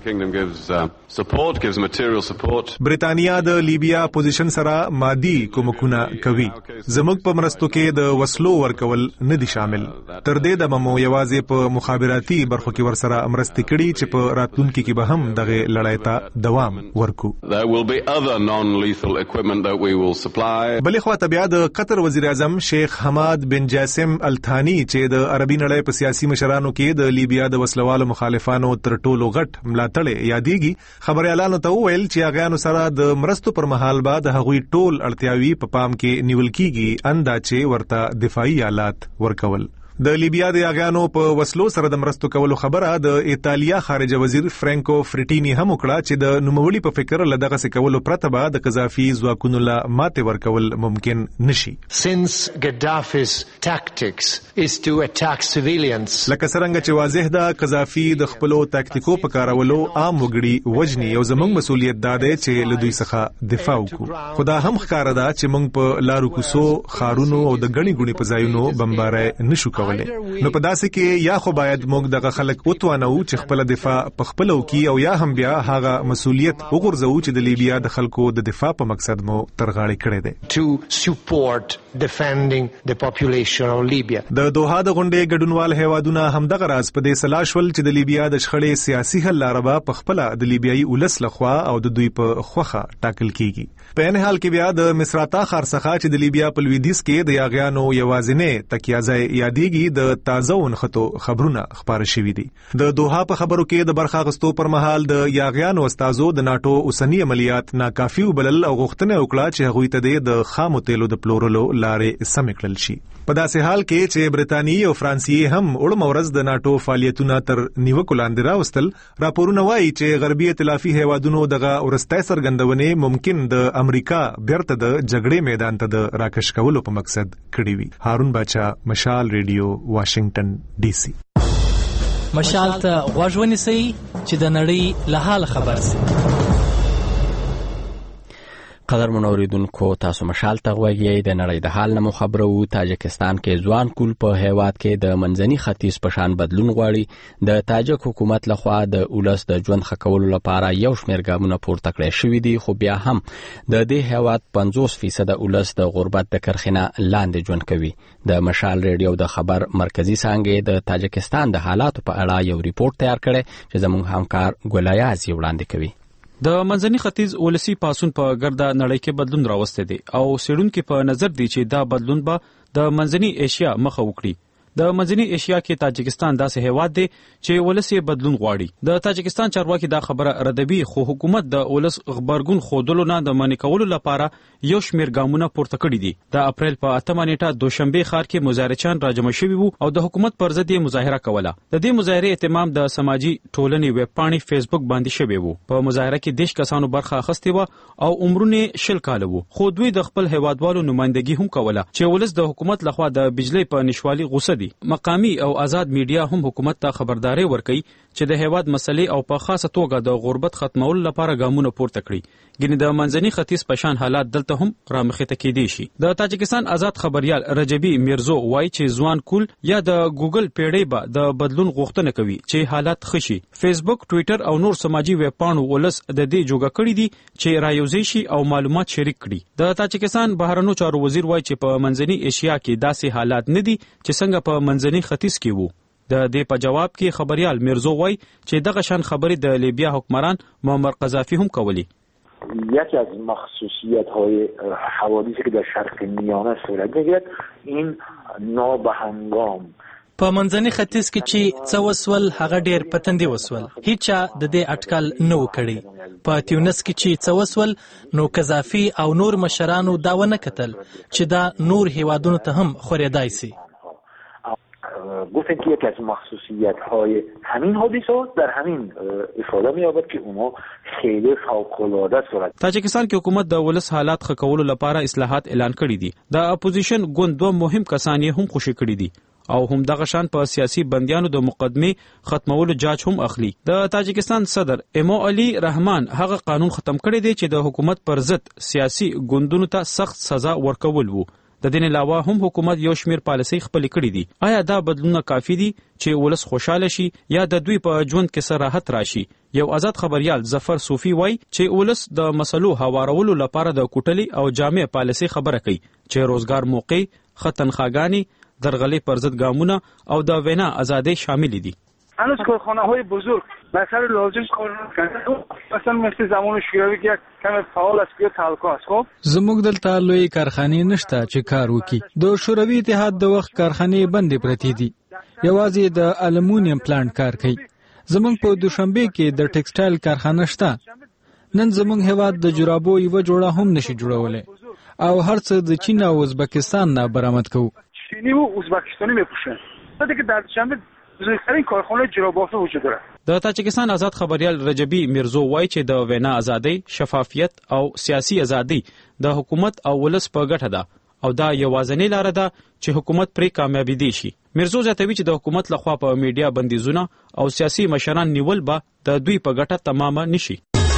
بریتانیا د لیبیا پوزیشن سره مادي کومکونه کوي. زموږ په مرستو کې د وسلو ورکول نه دي شامل. تر دې د ممو یوازې په مخابراتي برخو کې ورسره مرستې کړي چې په راتلونکي کې به هم دغه لړۍ ته دوام ورکو. بلې خواته بیا د قطر وزیر اعظم شیخ حماد بن جاسم الثانی چې د عربي نړۍ په سیاسي مشرانو کې د لیبیا د وسلوالو مخالفانو تر ټولو غټ ملاتړ یادېږي، خبريالانو ته وویل چې هغانو سره د مرستو پر مهال به د هغوی ټول اړتیاوي په پام کې نیول کیږي، اندا چې ورته دفاعي آلات ورکول. د لیبیا د یاغانو په وسلو سره د مرستو کولو خبره د ایتالیا خارجه وزیر فرانکو فریټینی هم وکړه چې د نوموړي په فکر له دغه څه کولو پرته به د قذافي ځواکونو له ماتې ورکول ممکن نشي. Since Gaddafi's tactics is to attack civilians. لکه څنګه چې واضح ده قذافي د خپلو تاکتیکو په کارولو عام وګړي وجني او زموږ مسولیت ده چې له دوی څخه دفاع وکړو. خو دا هم ښکاره ده چې موږ په لارو کوڅو، خارونو او د غني ګوني په ځایونو بمباري نشو کولای. نو په داسې کې یا خو باید موږ دغه خلک وتوانو چې خپل دفاع په خپل وکي او یا هم بیا هغه مسولیت وګرځو چې د لیبیا د خلکو د دفاع په مقصد مو ترغاړې کړې ده. To support defending the population of Libya. د دوحه د غونډې ګډونوال هیوادونه هم دغه راز په دې سلا شول چې د لیبیا د شخړې سیاسي حل لاره په خپل د لیبیایي ولس لخوا او د دوی په خوخه ټاکل کیږي. په ان حال کې بیا د مصراتا خارڅخه چې د لیبیا په لویدیځ کې د یاغیانو یوازینې تکیازای یادېږي د تازه ونخته خبرونه خبره شوې دي. د دوحه په خبرو کې د برخه غستو پر مهال د یاغیانو استازو د ناتو اوسنی عملیات ناکافي وبلل او غوښتنه وکړه چې هغوی ته د خامو تیلو د پلورلو لارې سم کړل شي. په داسې حال کې چې برتانیې او فرانسې هم وړم ورځ د ناتو فعالیتونه تر نیوکو لاندې راوستل، راپورونه وایي چې غربي ائتلافي هیوادونو دغه ورستۍ څرګندونې ممکن د امریکا بیرته د جګړې میدان ته د راکش کولو په مقصد کړي وي. هارون باچا، مشال ریډیو، واشنگټن ډي سي. مشال ته غوږ ونیسئ چې د نړۍ له حال خبر شئ. قدر منوریدونکو تاسو مشال تغوږی د نړۍ د حال نمو خبرو. تاجکستان کې ځوان کول په هیواد کې د منځني ختیځ په شان بدلون غواړي. د تاجک حکومت لخوا د اولس د ژوند ښه کولو لپاره یو شمېر ګامونه پورته کړی شوي دي، خو بیا هم د دې هیواد پنځوس فیصد اولس د غربت د کرښې نه لاندې ژوند کوي. د مشال ریډیو د خبر مرکزی څانګې د تاجکستان د حالاتو په اړه یو ریپورت تیار کړی چې زموږ همکار ګلایاز یې وړاندې کوي. د منځني ختیځ ولسی پاسون په ګرده نړۍ کې بدلون راوسته دي او سیډونکو په نظر دي چې دا بدلون به د منځني ایشیا مخه وکړي. د منځني ایشیا کې تاجکستان داسې هیواد دی چې ولسی بدلون غواړي. د تاجکستان چارواکي دا خبره ردوي، خو حکومت د ولس خبرګون خودلو نه د منې کولو لپاره یو شمېر ګامونه پورته کړي دي. د اپریل په اتمه نیټه دوشنبه ښار کې مظاهرچیان راجمع شوي وو او د حکومت پر ضد یې مظاهره کوله. د دې مظاهره اهتمام د سماجی ټولنې ویب پاڼې فیسبوک باندې شوی وو. په مظاهره کې دیش کسانو برخه اخیستې و او عمرونه شل کاله وو، خو دوی د خپل هیوادوالو نمائندګي هم کوله چې ولس د حکومت لخوا د بجلی په نشوالي غوسه دي. مقامی او آزاد میډیا هم حکومت ته خبرداري ورکوي چې د هیواد مسلې او په خاصه توګه د غربت ختمولو لپاره ګامونه پورته کړي. ګینه د منځني ختیځ په شان حالات دلته هم رامخته کېدي شي. د تاجکستان آزاد خبريال رجبی میرزو وایي چې ځوان کول یا د ګوګل پیړۍ به د بدلون غوښتنه کوي چې حالات خشي. فیسبوک، ټوئیټر او نور سماجی ویب پاڼو ولس د دې جوګه کړی دي چې رایوځي شي او معلومات شریک کړي. د تاجکستان بهرنیو چارو وزیر وایي چې په منځني ایشیا کې داسې حالات نه دي چې څنګه په منځني ختیځ کې وو. د دې په جواب کې خبريال میرزو وایي چې دغه شان خبرې د لیبیا حکمران معمر قذافی هم کولی. یکی از مخصوصیت‌های حوادثی که در شرق میانه صورت می‌گیرد این نابهنگام په منځني ختیځ کې چې څه وسول هغه ډېر پتندي وسول، هیڅ د دې اټکل نه وکړي. په تیونس کې چې څه وسول نو قذافی او نور مشرانو دا ونه کتل چې دا نور هیوادونو ته هم خورېدای سي. گفتن که یکی از مخصوصیت‌های همین حادثه در همین افاده می‌یابد که اونا خیلی فوق‌العاده صورت. تاجکستان کې حکومت د ولس حالات ښه کولو لپاره اصلاحات اعلان کړي دي. د اپوزیشن ګوند دوه مهم کسان یې هم خوشي کړي دي او هم دغه شان په سیاسي بندیانو د مقدمه ختمولو جاج هم اخلي. د تاجکستان صدر ایمو علي رحمان هغه قانون ختم کړی دی چې د حکومت پر ضد سیاسي ګوندونو ته سخت سزا ورکول وو. د دې علاوه هم حکومت یو شمیر پالیسي خپل کړی دي. آیا دا بدلونه کافي دي چې ولس خوشاله شي یا د دوی په ژوند کې سره راحت راشي؟ یو آزاد خبريال ظفر صوفي وای چې ولس د مسلو هوارولو لپاره د کوټلي او جامع پالیسي خبره کوي چې روزګار موقع، ختنخواګانی، درغلي پر ضد ګامونه او د وینا ازادي شامل دي. هنوز کارخانه‌های بزرگ مثلا لازم کار کنه، مثلا مثل زمان شوروی که کم فعال است که تلکو است. خب زموږ دلته لوی کارخانې نشته چې کار وکړي. د شوروي اتحاد د وخت کارخانې بندې پرتې دي، یوازې د الومینیم پلانټ کار کوي. زموږ په دوشنبه کې د ټیکسټایل کارخانه شته. نن زموږ هیواد د جرابو یو جوړه هم نشي جوړولای او هر څه د چین او ازبکستان نه برآمد کوو. چینی و ازبکستانی میپوشن. تا دیگه در دوشنبه بزرگترین کارخانه جرابافه وجود داره. د تاجکستان آزاد خبريال رجبی میرزو وایي چې د وینا ازادي، شفافیت او سیاسي ازادي د حکومت او ولس په ګټه ده او دا یوازینی لار ده چې حکومت پرې کامیابی دي شي. میرزو زیاتوي چې د حکومت لخوا په میډیا بندیزونه او سیاسي مشران نیول به د دوی په ګټه تمامه نشي.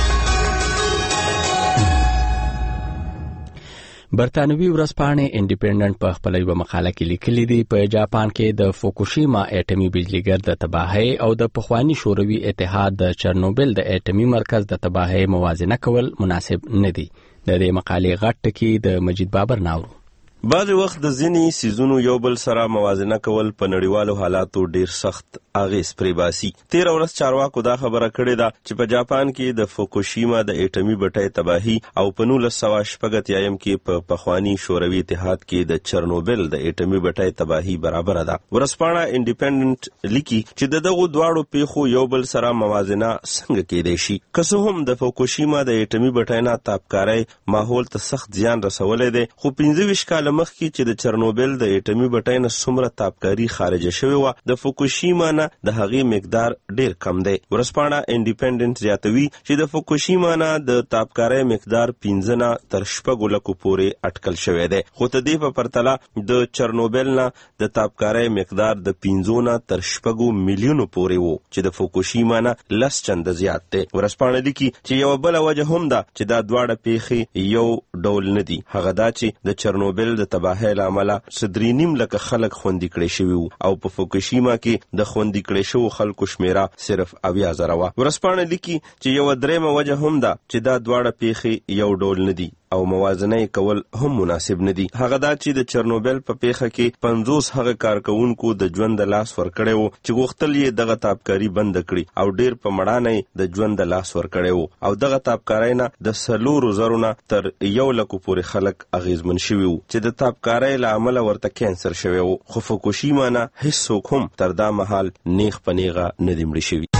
برتانوي ورځپاڼې انډیپندنت په خپل یو مقاله کې لیکلي دي په جاپان کې د فوکوشیما اټومي بجلیګر د تباهۍ او د پخوانی شوروي اتحاد د چرنوبل د اټومي مرکز د تباهۍ موازنه کول مناسب نه دي. د دې مقالې غټ ټکی د مجید بابر ناورو. بعضې وخت د ځینې سیزونو یو بل سره موازنه کول په نړیوالو حالاتو ډیر سخت اغیز پرې باسي. تیره ورځ چارواکو دا خبره کړې ده چې په جاپان کې د فوکوشیما د اټومي بټۍ تباهي او په نولس سوه شپږ اتیایم کې په پخواني شوروي اتحاد کې د چرنوبل د اټومي بټۍ تباهي برابره ده. ورځپاڼه انډیپندنت لیکي چې د دغو دواړو پیښو یو بل سره موازنه څنګه کېدای شي. که څه هم د فوکوشیما د اټومي بټۍ نه تابکارۍ ماحول ته سخت زیان رسولی دی، خو پنځه ویشت کاله نه مخکې چې د چرنوبل د اټومي بټۍ نه څومره تابکاري خارجه شوې وه، د فوکوشیما نه د هغې مقدار ډیر کم دی. ورځپاڼه انډیپینډنټ زیاتوي چې د فوکوشیما نه د تابکارۍ مقدار پنځه نه تر شپږو لکو پورې اټکل شوی دی، خو د دې په پرتله د چرنوبل نه د تابکارۍ مقدار د پنځو نه تر شپږو میلیونو پورې وو چې د فوکوشیما نه لس چنده زیات دی. ورځپاڼه لیکي چې یوه بله وجه هم ده چې دا دواړه پیښې یو ډول نه دي، هغه دا چې د چرنوبل د تباهۍ له امله څه درې نیم لکه خلک خوندي کړی شوي وو او په فوکوشیما کې د خوندي کړی شوو خلکو شمیره صرف اویا زره وه. ورځپاڼه لیکي چې یوه درېیمه وجه هم ده چې دا دواړه پیښې یو ډول نه دي او موازنه کول هم مناسب نه دي. هغه دا چې د چرنوبل په پیښه کې پنځوس هغه کارکونکو د ژوند د لاس ورکړی وو چې غوښتل یې دغه تابکاري بند کړي او ډیر په مړانه د ژوند د لاس ورکړی وو او دغه تابکارۍ نه د څلورو زرو نه تر یو لکو پورې خلک اغیزمن شوي وو چې د تابکارۍ له امله ورته کینسر شوی وو، خو فوکوشیما نه هیڅوک هم تر دا مهال نیغ په نیغه نه دي مړي شوي.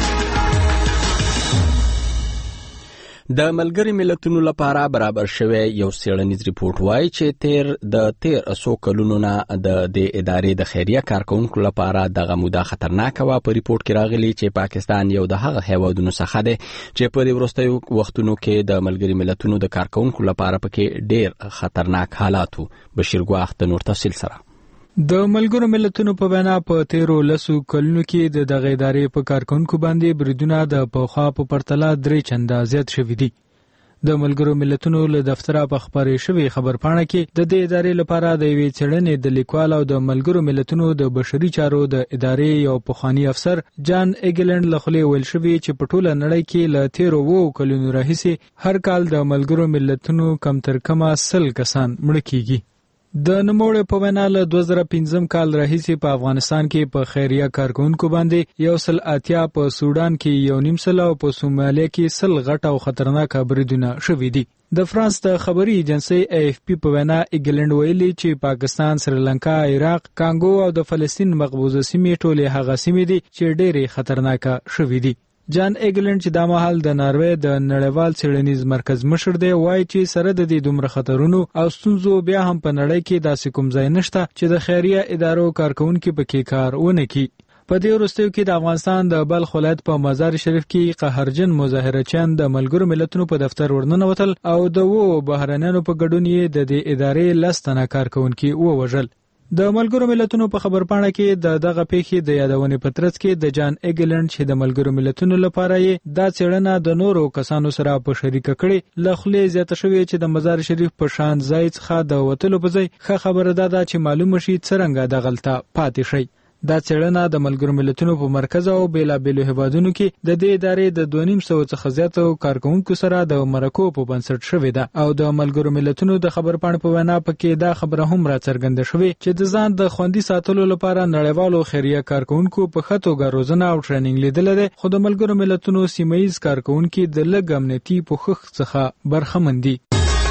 د ملګری ملتونو لپاره برابر شوی یو څېړنیز ریپورت وایي چې تیر د تیر څو کلونو نه د دې ادارې د خیریه کارکونکو لپاره دغه موده خطرناکه وه. په ریپورت کې راغلي چې پاکستان یو د هغه هیوادونو څخه دی چې په دې وروستیو وختونو کې د ملګری ملتونو د کارکونکو لپاره پکې ډیر خطرناک حالات وو. بشیر ګواخ د نور تفصیل سره. د ملګرو ملتونو په وینا په تیرو لسو کلونو کې د دغه ادارې په کارکونکو باندې بریدونه د پخوا په پرتله درې چنده زیات شوي دي. د ملګرو ملتونو له دفتره په خبرې شوې خبرپاڼه کې د دې ادارې لپاره د یوې څېړنې د لیکوال او د ملګرو ملتونو د بشري چارو د ادارې یو پخوانی افسر جان ایګلند له خولې ویل شوي چې په ټوله نړۍ کې له تیرو اوو کلونو راهیسې هر کال د ملګرو ملتونو کم تر کمه سل کسان مړه کیږي. د نوموړي په وینا له دوه زره پنځم کال راهیسې په افغانستان کې په خیریه کارکونکو باندې یو سل اتیا، په سودان کې یو نیم سل او په سومالیا کې سل غټ او خطرناک بریدونه شوي دي. د فرانس د خبري ایجنسی ای اف پی په وینا ایګلند ویلي چې پاکستان، سریلانکا، عراق، کانګو او د فلسطین مقبوضه سیمې ټولې هغه سیمې دي چې ډېرې خطرناکه شوي دي. جان ایګلند چې دا مهال د ناروې د نړیوال څېړنیز مرکز مشر دی وایي چې سره د دې دومره خطرونو او ستونزو بیا هم په نړۍ کې داسې کوم ځای نشته چې د خیریه ادارو کارکونکي پکې کار ونه کړي. په دې وروستیو کې د افغانستان د بلخ ولایت په مزار شریف کې قهرجن مظاهرچیان د ملګرو ملتونو په دفتر ورننوتل او د وو بهرنیانو په ګډون یې د دې ادارې لس تنه کارکونکي ووژل. د ملګرو ملتونو په خبرپاڼه کې د دغه پیښې د یادونې په ترڅ کې د جان ایګلند چې د ملګرو ملتونو لپاره یې دا څېړنه د نورو کسانو سره په شریکه کړې له خولې زیاته شوې چې د مزار شریف په شان ځای څخه د وتلو په ځای ښه خبره دا ده چې معلومه شي څرنګه دغلته پاتې شي. دا څېړنه د ملګرو ملتونو په مرکز او بیلابیلو هیوادونو کې د دې ادارې د دوه نیم سوه څخه زیاتو کارکونکو سره د مرکو په بنسټ شوې ده او د ملګرو ملتونو د خبرپاڼې په وینا پکې دا خبره هم راڅرګنده شوې چې د ځان د خوندي ساتلو لپاره نړیوالو خیریه کارکونکو په ښه توګه روزنه او ټریننګ لیدلی دی، خو د ملګرو ملتونو سیمه ییز کارکونکي د لږ امنیتي پوښښ څخه برخمن دي.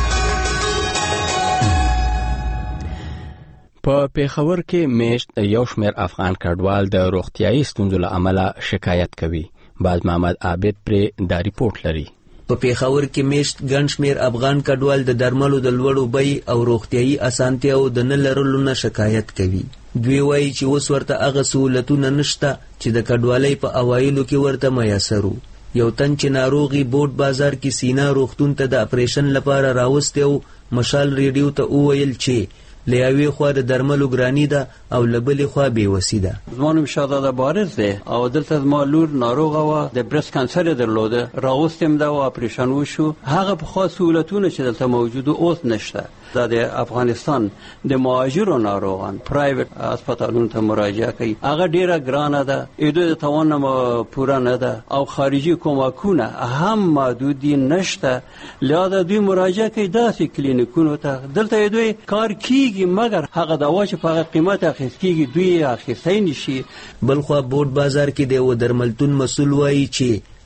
په پیښور کې میشت یو شمېر افغان کډوال د روغتیايي ستونزو له امله شکایت کوي. باز محمد عابد پرې دا ریپورت لري. په پیښور کې میشت ګڼ شمېر افغان کډوال د درملو د لوړو بیې او روغتیايي اسانتیاو د نه لرلو نه شکایت کوي. دوی وایي چې اوس ورته هغه سهولتونه نشته چې د کډوالۍ په اوایلو کې ورته میسر وو. یو تن چې ناروغي بوټ بازار کې سینا روغتون ته د اپریشن لپاره راوستی و مشال ریډیو ته وویل چې له یوې خوا د درملو ګراني ده او له بلې خوا بېوسي ده. زما نوم شهزاده بارز دی او دلته زما لور ناروغه وه، د برست کانسر یې درلوده، راوستیم ده او اپریشن وشو. هغه پخوا سهولتونه چې دلته موجود اوس نشته. دا د افغانستان د مهاجرو ناروغان پرایویت هسپتالونو ته مراجعه کوي، هغه ډیره ګرانه ده، ایدو د توان پوره نه ده او خارجي کمکونه هم محدودی نشته. لہذا دوی مراجعه کوي داسې کلینیکونو ته، دلته دوی کار کیږي مګر هغه دوا چې په هغه قیمت اخیست کیږي دوی اخیستی نشي. بلخوا بوټ بازار کې د یو درملتون مسؤل وایي چې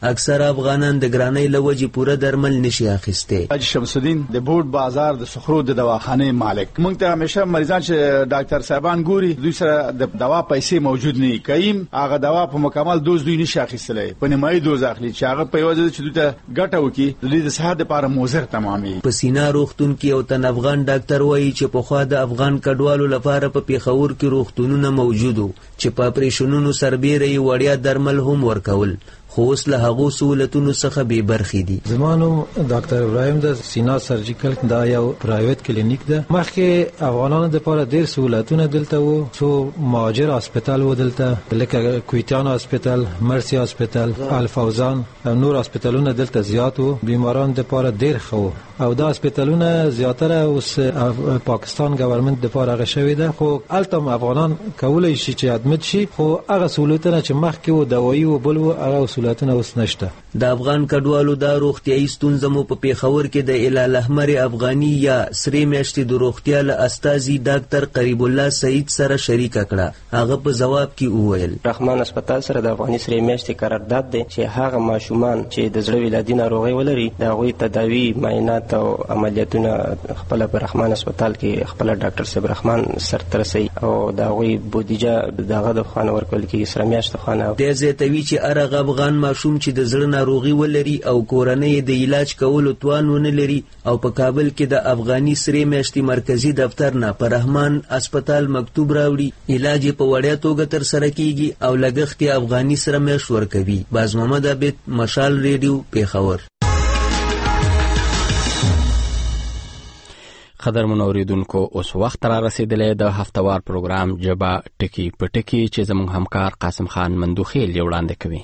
اکثر افغانان د ګرانۍ له وجې پوره درمل نشي اخیستی. حاجي شمس الدین د بوډ بازار د سخرو د دواخانه مالک، موږ ته همیشه مریضان چې ډاکټر صاحبان ګوري دوی سره د دوا پیسې موجود نه کایم، هغه دوا په مکمل دوز دوی نشي اخیستلی، په نیمایي دوز اخلي چې هغه په یوه ځای چې دوی ته ګټه وکړي د دوی د صحت لپاره مضر تمامي. په سینا روغتون کې یو تن افغان ډاکټر وایي چې پخوا د افغان کډوالو لپاره په پیښور کې روغتونونه موجود وو چې په اپریشنونو سربیره یې وړیا درمل هم ورکول، خو اوس له هغو سهولتونو څخه بې برخې دي. زما نوم ډاکټر ابراهیم د سینا سرجیکل، دا یو پرایویټ کلینیک ده. مخکې افغانانو لپاره ډېر سهولتونه دلته وو، څو مهاجر هسپتال و دلته، لکه کویتان هسپتال، مرسی هسپتال، الفوزان او نور هسپتالونه دلته زیات وو. بیماران لپاره ډېر ښه وو او دا هسپتالونه زیاتره اوس پاکستان ګورنمنت لپاره هغه شوي ده، خو هلته هم افغانان کولی شي چې ادمت شي، خو هغه سهولتونه چې مخکې وو دوایي و بل وو هغه سهولتونه اوس نشته. د افغان کډوالو دا روغتیایي ستونزه مو په پیښور کې د هلال احمر افغاني یا سرې میاشتې د روغتیا له استازي ډاکټر قریب الله سعید سره شریکه کړه. هغه په ځواب کې وویل رحمان هسپتال سره د افغاني سرې میاشتې قرارداد دی چې هغه ماشومان چې د زړه ولادي ناروغۍ ولري د هغوی تداوي معاینات او عملیاتونه خپل په رحمان هسپتال کې خپل ډاکټر صاحب رحمان سرته رسوي او د هغوی بودیجه دغه د خوانه ورکول کېږي سره میاشت خوانه. د زیاتوي چې ارغ افغان ماشوم چې د زړه ناروغي ولري او کورنۍ د علاج کولو توان ونه لري او په کابل کې د افغاني سرې میاشتې مرکزی دفتر نه په رحمان هسپتال مکتوب راوړي، علاج په وړیا توګه تر سره کیږي او لګښت افغاني سره میاشت ورکوي. باز محمد عابد، مشال ریډیو، پیښور. قدرمن اوریدونکو، اوس وخت را رسیدلی د هفتوار پروګرام جبا ټکی په ټکی چې زموږ همکار قاسم خان مندوخیل یې وړاندې کوي.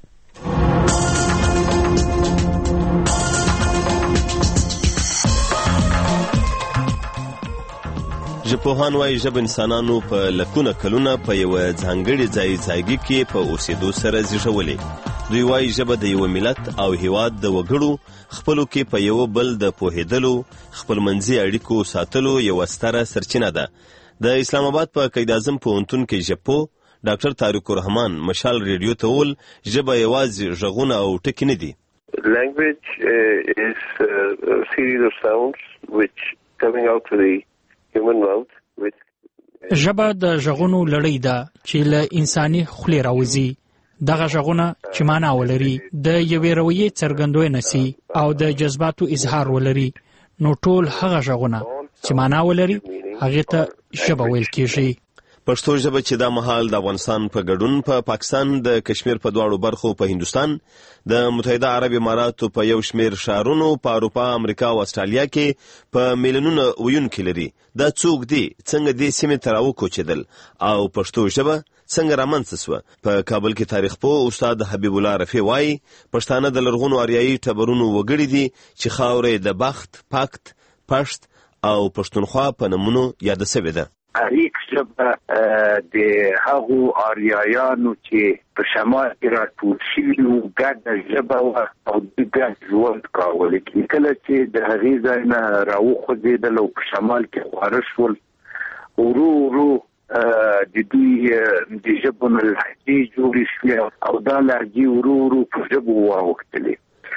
ژبپوهان وایي ژبه انسانانو په لکونه کلونه په یوه ځانګړي ځای ځایګي کې په اوسېدو سره زیږولې. دوی وایي ژبه د یو ملت او هیواد د وګړو خپلو کې په یو بل د پوهېدلو، خپلمنځي اړیکو ساتلو یوه ستره سرچینه ده. د اسلام آباد په قید اعظم پوهنتون کې ژبپوه ډاکټر طارق الرحمن مشال ریډیو ته وویل ژبه یوازې غږونه او ټکي نه دي. Language uh, is uh, a series of sounds which coming out to the human mouth which ژبه د غږونو لړۍ ده چې له انساني خولې راوځي. دغه غږونه چې معنا ولري، د یوې رویې څرګندونه سي او د جذباتو اظهار ولري، نو ټول هغه غږونه چې معنا ولري هغه ته ژبه ویل کیږي. پښتو ژبه چې دا مهال د افغانستان په ګډون په پا پاکستان د کشمیر په دواړو برخو، په هندوستان، د متحده عرب اماراتو په یو شمیر شهرونو، په اروپا، امریکا او استرالیا کې په میلیونونو ویونکي لري. دا څوک دي؟ څنګه دې سیمې ته راوکوچېدل او پښتو ژبه څنګه رامنځته سوه؟ په کابل کې تاریخ پوه استاد حبیب الله رفیع وایي پښتانه د لرغونو آریایي ټبرونو وګړي دي چې خاورې د بخت، پکت، پشت او پښتونخوا په نومونو یاده سوې ده. اریک ژبه د هغو آریایانو چې په شمال کې راټول شوي وو ګډه ژبه وه او دوی ګډ ژوند کاوه. کله چې د هغې ځای نه راوخوځېدل او په شمال کې خواره شول، ورو ورو د دوی د ژبو نه لهجې جوړې شوې او دا لهجې ورو ورو په ژبو واوښتلې.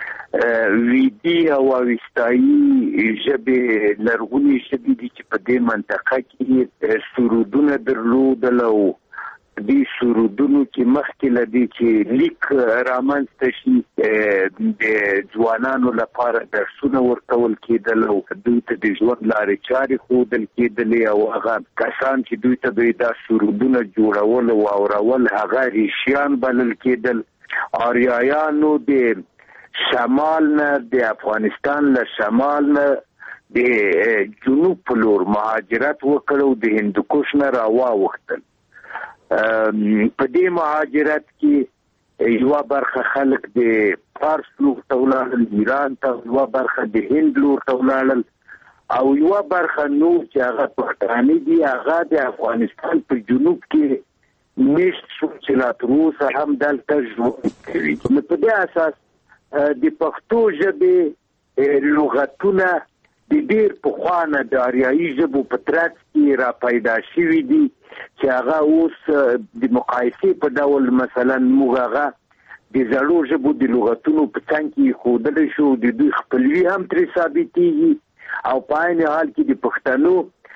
ویدي او اوستایي ژبې لرغونې ژبې دي چې په دې منطقه کې سرودونه درلودل او دې سرودونو کې مخکې له دې چې لیک رامنځته شي د ځوانانو لپاره درسونه ورکول کېدل او دوی ته د ژوند لارې چارې ښودل کېدلې او هغه کسان چې دوی ته دوی دا سرودونه جوړول او اورول هغه ریشیان بلل کېدل. آریایانو د شمال نه، د افغانستان له شمال نه د جنوب په لور مهاجرت وکړ او د هندوکش نه راواوښتل. په دې مهاجرت کې یوه برخه خلک د فارس لور ته ولاړل، ایران ته، یوه برخه د هند لور ته ولاړل او یوه برخه نور چې هغه پښتانه دي هغه د افغانستان په جنوب کې میشت شو چې لا تر اوسه هم دلته ژوند کوي. نو په دې اساس د پښتو ژبې لغتونه د ډېر پخوانه د آریایي ژبو په ترڅ کې را پیدا شوي دي چې هغه اوس د مقایسې په ډول مثلا موږ هغه د زړو ژبو د لغتونو په څنګ کې ښودل شو، د دوی خپلوي هم ترې ثابتېږي او په عین حال کې د پښتنو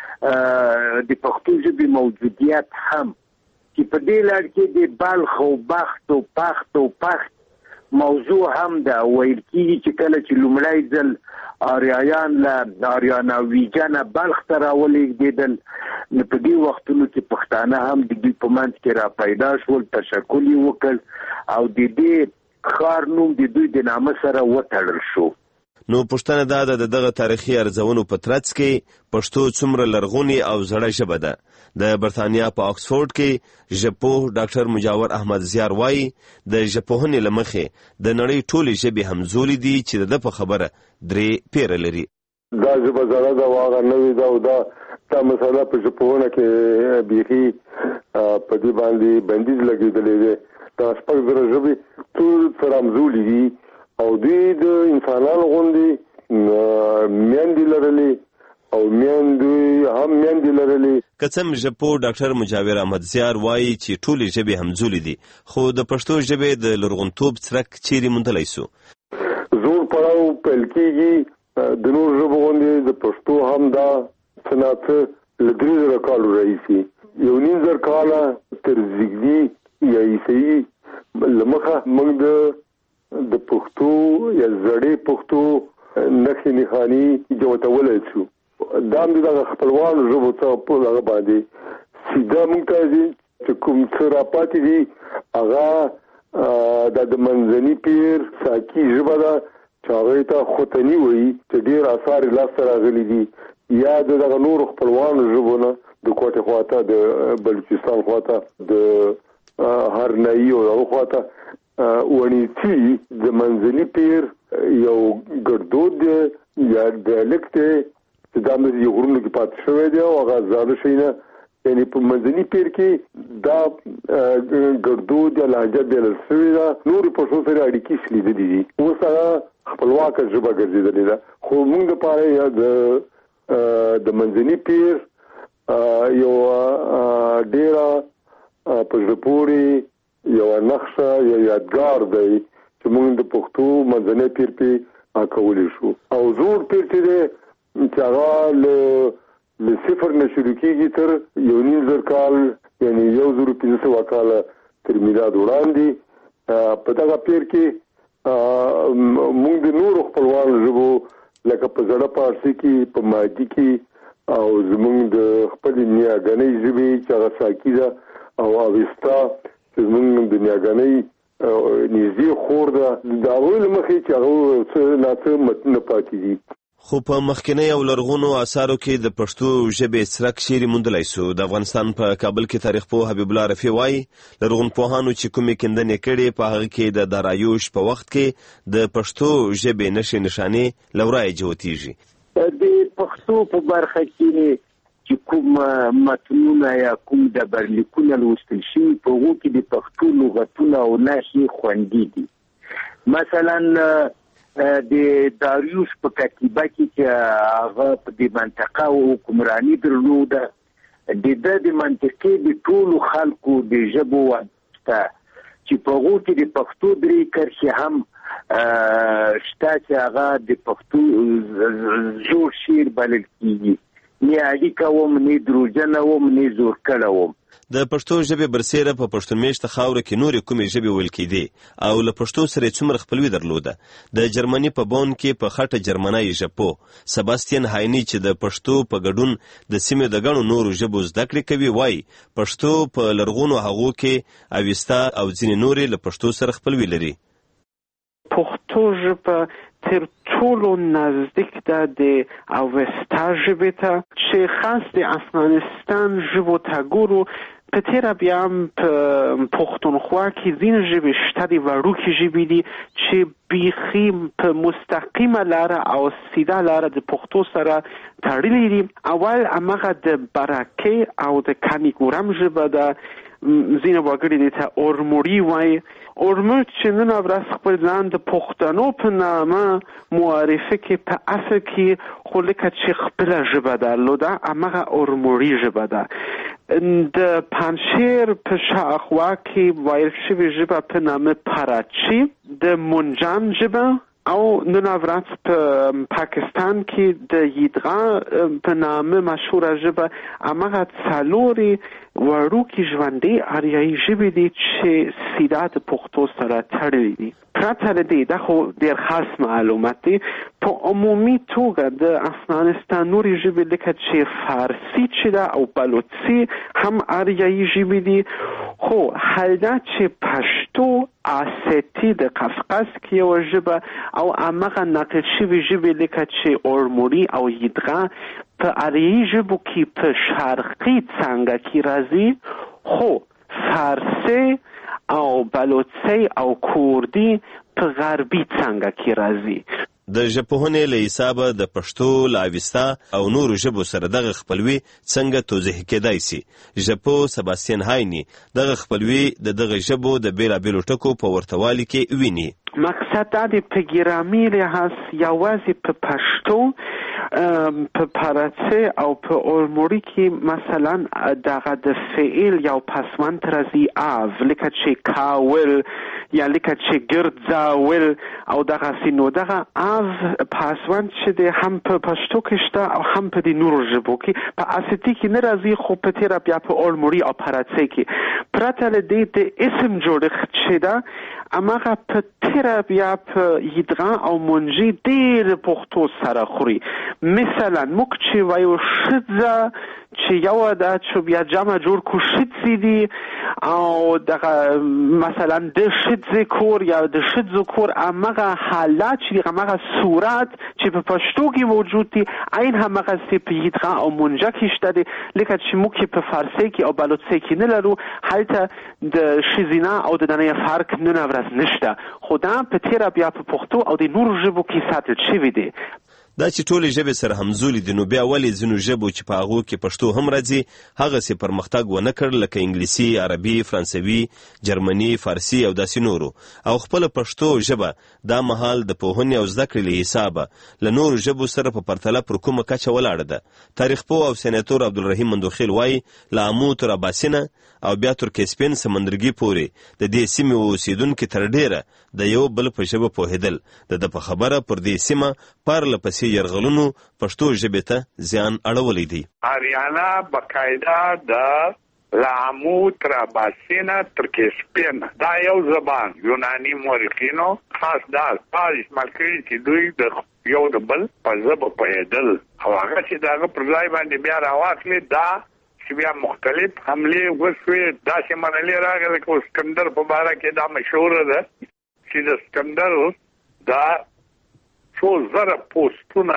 د پښتو ژبې موجودیت هم چې په دې لړ کې د بلخ او بخت او پخت او پخت موضوع هم ده. ویل کېږي چې کله چې لومړی ځل آریایان له آریاناویجانه بلخ ته راولېږدېدل، نو په دې وختونو کې پښتانه هم د دوی په منځ کې را پیدا شول، تشکل یې وکړ او د دې ښار نوم د دوی د نامه سره وتړل شو. نو پوښتنه دا ده د دغه تاریخي ارزونو په ترڅ کې پښتو څومره لرغونې او زړه ژبه ده. د برتانیا په آکسفورډ کې ژبپوه ډاکټر مجاور احمد زیار وایي د ژبپوهنې له مخې د نړۍ ټولې ژبې همزولې دي چې د ده په خبره درې پیره لري. دا ژبه زړه ده او هغه نوې ده او دا دا مسله په ژبپوهنه کې بیخي په دې باندې بندیز لګېدلی دی. دا شپږ زره ژبې ټول سره همزولې دي او دوی د انسانانو غوندې میندې لرلې او میندې هم میندې لرلې. که څه ژبپوه ډاکټر مجاور احمد زیار وایي چې ټولې ژبې همزولې دي، خو د پښتو ژبې د لرغونتوب څرک چیرې موندلی سو؟ زوړ پړاو پیل کېږي د نور ژبو غوندې د پښتو هم دا څه نه څه له درې زره کالو راهیسې یو نیم زر کاله تر زیږدي یا عیسوي له مخه موږ د د پښتو یا زړې پښتو نښې نښانې جوړولی شو. دا هم د دغه خپلوانو ژبو څخه په هغه باندې سیده موږ ته چې کوم څه راپاتې دي هغه دا د منځني پیر ساکي ژبه ده چې هغوی ته خوتني وایي چې ډېر اثار یې لاسته راغلي دي، یا د دغه نورو خپلوانو ژبو نه د کوټې خواته د بلوچستان خواته د هرنایي او هغه خواته ونیتي د منځني پیر یو ګړدود دی یا ډایلکټ دی چې دا مې یو غرونو کې پاتې شوی دی او هغه زاړه شی نه، یعنې په منځني پیر کې دا ګړدود یا لهجه بېلل شوې ده، نورو پښتو سره اړیکې شلېدلې دي. اوس هغه خپلواکه ژبه ګرځېدلې ده، خو موږ دپاره یا د د منځني پیر یو ډېره په زړه پورې یو نقشه یا یادګار دی چې موږ د پښتو منځنی پیر پې کولی شو. او زوړ پیر چې دی چې هغه له له صفر نه شروع کېږي تر یو نیم زر کال یعنې یو زرو پنځه سوه کاله تر میلاد وړاندې په دغه پیر کې موږ د نورو خپلوانو ژبو لکه په زړه پارسي کې په مادي کې او زموږ د خپلې نیاګنۍ ژبې چې هغه ساکي ده او اوستا چې زموږ د نیاګنۍ نږدې خور ده د هغوی له مخې چې هغه څه نه څه متنونه پاتې دي. خو په مخکنۍ او لرغونو اثارو کې د پښتو ژبې څرک چیرې موندلی سو؟ د افغانستان په کابل کې تاریخ پوه حبیب الله رفیع وایي لرغونپوهانو چې کومې کیندنې کړې په هغه کې د دارایوش په وخت کې د پښتو ژبې نښې نښانې له ورایه جوتېږي. د پښتو په برخه کې چې کوم متنونه یا کوم ډبرلیکونه لوستل شوي په هغو کې د پښتو لغتونه او نښې خوندي دي. مثلا د داریوش په کتیبه کې چې هغه په دې منطقه او حکمراني درلوده، د ده د منطقې د ټولو خلکو د ژبو واسطه چې په هغو کې د پښتو درې کرښې هم شته چې هغه د پښتو زوړ شعر بلل کېږي. نه اړیکه وم، نه دروژنه وم، نه زور کړه وم. د پښتو ژبې برسېره په پښتون میشته خاوره کې نورې کومې ژبې ویل کېدې او له پښتو سره یې څومره خپلوي درلوده. د جرمني په بون کې په خټه جرمنی ژبپوه سباستین هایني چې د پښتو په ګډون د سیمې د ګڼو نورو ژبو زده کړې کوي وایي پښتو په لرغونو هغو کې اوستا او ځینې نورې له پښتو سره خپلوي لري. پښتو ژبه تر ټولو نزدیک ده د اوستا ژبې ته چې خاص د افغانستان ژبو ته ګورو. په تیره بیا هم په پښتونخوا کې ځینې ژبې شته د وړوکې ژبې دي چې بیخي په مستقیمه لاره او سیده لاره د پښتو سره تړلي دي. اول هماغه د برکې او د کانیګورم ژبه ده، ځینې وګړي دې ته اورموړي وایي اورموز چې نن ورځ خپل ځان د پښتنو په نامه معرفي کې په اصل کې خو لکه چې خپله ژبه درلوده همغه اورموري ژبه ده. د پنجشیر په شاوخوا کې ویل شوې ژبه په نامه پراچی، د منجان ژبه، او نن ورځ په پاکستان کې د یدغا په نامه مشهوره ژبه همغه څلورې وړوکې ژوندۍ اریایي ژبې دي چې سیده د پښتو سره تړلې دي. پرته له دې دا خو ډېر خاص معلومات دي. په عمومي توګه د افغانستان نورې ژبې لکه چې فارسي چې ده او بلوچي هم اریایي ژبې دي، خو حالدا چې پښتو اساتی د قفقاز کې یو ژبه او همغه نقل شوي ژبې لکه چې اورموري او یدغا په اریایي ژبو کې په شرقي څانګه کې راځي، خو فارسي او بلوچي او کوردي په غربي څانګه کې راځي. د ژبپوهنې له حسابه د پښتو له اوستا او نورو ژبو سره دغه خپلوي څنګه توضیح کېدای سي؟ ژبپوه سباستین هایني دغه خپلوي د دغه ژبو د بیلابیلو ټکو په ورتوالي کې ویني. مقصد دا د په ګرامي لحاظ یوازې په پښتو، په پارسي او په اورموري کې مثلا دغه د فعل یو پسوند راځي اف، لکه چې کاول یا لکه چې ګرځاول او دغه سينو دغه اف پسوند چې د هم په پښتو کې شته او هم په د نورو ژبو کې په اساتی کې نه راځي، خو په تیر بیا په اورموري او پارسي کې پرته له دې د اسم جوړښت چې ده امغه په تیر بیا په یدغا او منجي ډېر پښتو سره خوري. مثلا موږ چې وایو ښځه چې یو ده چې بیا جمع جوړ کو ښځې دي او دغه مثلا د ښځې کور یا د ښځو کور همغه حالات چې همغه صورت چې په پښتو کې موجود دي عین همغسې په یدغا او منجه کې شته دي، لکه چې موږ په فارسي کې او بلوچي کې نه لرو، هلته د ښځینه او د دننه فرق نن ورځ نشته، خو دا په تیره بیا په پښتو او د نورو ژبو کې ساتل شوي دي. دا چې ټولې ژبې سره همزولي دي، نو بیا ولې ځینو ژبو چې په هغو کې پښتو هم راځي هغسې پرمختګ ونه کړ لکه انګلیسي، عربي، فرانسوي، جرمني، فارسي او داسې نورو، او خپله پښتو ژبه دا مهال د پوهنې او زده کړې له حسابه له نورو ژبو سره په پرتله پر کومه کچه ولاړه ده. تاریخ پوه او سیناتور عبدالرحیم مندوخیل وایي له امو تر اباسینه او بیا تر کیسپین سمندرګي پورې د دې سیمې اوسیدونکي تر ډیره د یو بل په ژبه پوهېدل. د ده په خبره پر دې سیمه پرله پسې یرغلونو پښتو ژبې ته زیان اړولی دی. اریانا بقاعده د لامو تر اباسینه تر کیسپین دا یو زبان یونانی مورخینو خاص دا پاز اسمال کړي چې دوی د یو د بل په ژبه پوهېدل او هغه چې د هغه پر ځای باندې بیا راواخلي دا چې بیا مختلف حملې وشوې، داسې منلې راغلې که اسکندر په باره کې دا مشهوره ده چې د اسکندر دا څو زره پوسټونه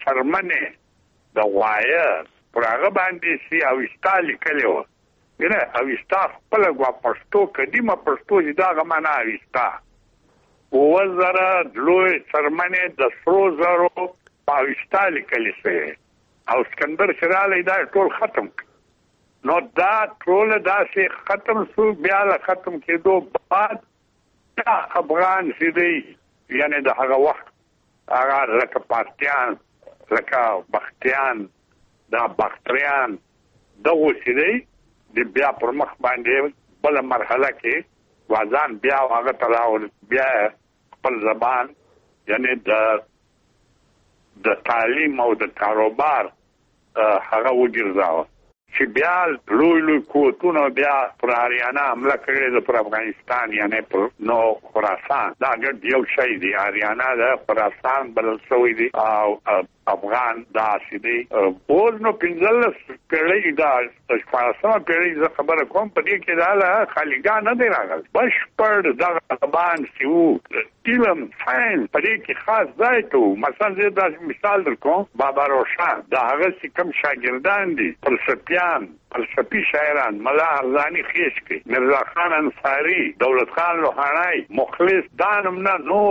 څرمنې د غوایه پر هغه باندې چې اوستا لیکلې وه. ګنه اوستا خپله ګوا پښتو قدیمه پښتو چې د هغه معنا اوستا اووه زره لوی څرمنې د سرو زرو په اوستا لیکلې شوې او اسکندر چې راغلی دا ټول ختم کړ. نو دا ټول داسې ختم شو، بیا له ختم کېدو بعد دا افغان چې دی یعنی د هغه وخت هغه لکه پارتیان لکه بختیان دا بختریان دغو چې دی د بیا پر مخ باندې بله مرحله کې وازان بیا هغه ته راول بیا خپل زبان یعنی د د تعلیم او د کاروبار هغه وګرځاوه چې بیا لوی لوی قوتونه بیا پر اریانا حمله کړې ده پر افغانستان یعنی پر نو خراسان دا ګډ یو شی دی. اریانا د خراسان بلل شوی دی او افغان دا چې دی اوس نو پنځلس پېړۍ دا شپاړسمه پېړۍ زه خبره کوم په دې کې دا له خالیګاه نه دی راغلی، بشپړ دغه زبان چې و علم ساینس په دې کې خاص ځای ته و. مثلا زه داسې مثال در کوم بابا روشن د هغه چې کوم شاګردان دي فلسفیان فلسفي شاعران ملا ارزانی خیشکی، مرزا خان انصاری، دولت خان لوحانای، مخلص دا نمونه نور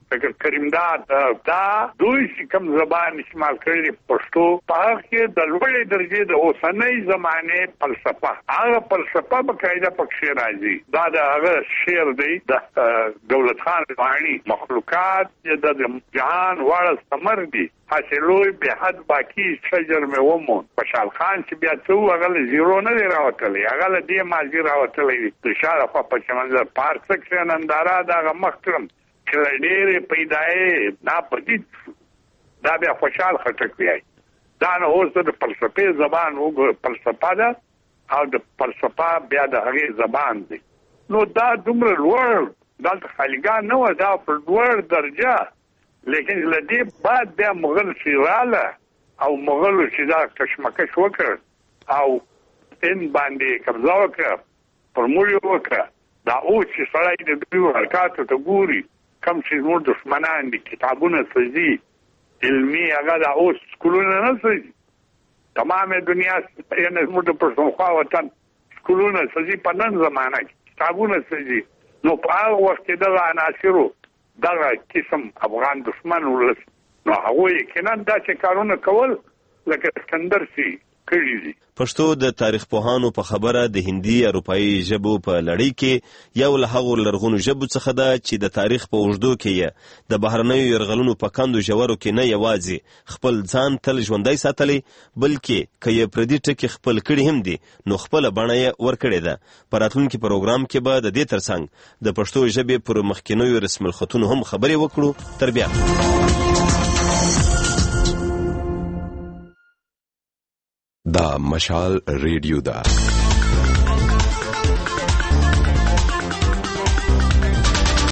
فکر کریم دا دا دوی چې کوم زبان استعمال کړي پښتو په هغه کې د لوړې درجې د اوسنۍ زمانه فلسفه هغه فلسفه په قاعده پکې راځي دا د هغه شعر دی د دولت خان وانی مخلوقات د جهان واړه ثمر دي حاصلوي به حد باقی شجر مې ومون خوشحال خان چې بیا څو هغه زیرو نه دی راوتلی هغه له دې ماضي راوتلی د شاله خوا په چمنځر پارک سکشن اندارا دا مخکرم چې ډېرې پیدایې ناپدید دا بیا خوشحال خټک ویای دا نه اوس د فلسفې زبان وګ فلسفه ده او د فلسفه بیا د هغې زبان دی نو دا دومره لوړ دلته خالیګان نه و دا په لوړ درجه لیکن لدی بعد بیا مغل سیراله او مغلو چې دا کشمکش وکړ او ان باندې قبضه وکړه پرموړي وکړه دا او چې سړی د دوی حرکاتو ته ګوري کم چې زموږ دښمنان دي کتابونه سوځي علمي هغه دا اوس سکولونه نه سوځي تمامه دنیا یعنی زموږ د پښتونخوا وطن سکولونه سوځي په نن زمانه کې کتابونه سوځي نو په هغه وخت کې دغه عناصرو دغه قسم افغان دشمن ولس نو هغه یقینا دا چې کارونه کول لکه اسکندر سي کړی دي پښتو د تاریخ پوهانو په خبره د هندي اروپאי ژبو په لړۍ کې یو له هغو لرغونو ژبو څخه ده چې د تاریخ په اوږدو کې د بهرنیو یرغلونو په کندو ژورو کې نه یوازې خپل ځان تل ژوندی ساتلی بلکې که یې پردي ټکي خپل کړي هم دي نو خپله بڼه یې ورکړې ده په راتلونکي پروګرام کې به د دې ترڅنګ د پښتو ژبې پر مخکینیو رسم الخطونو هم خبرې وکړو تر بیا دا مشال ریډیو ده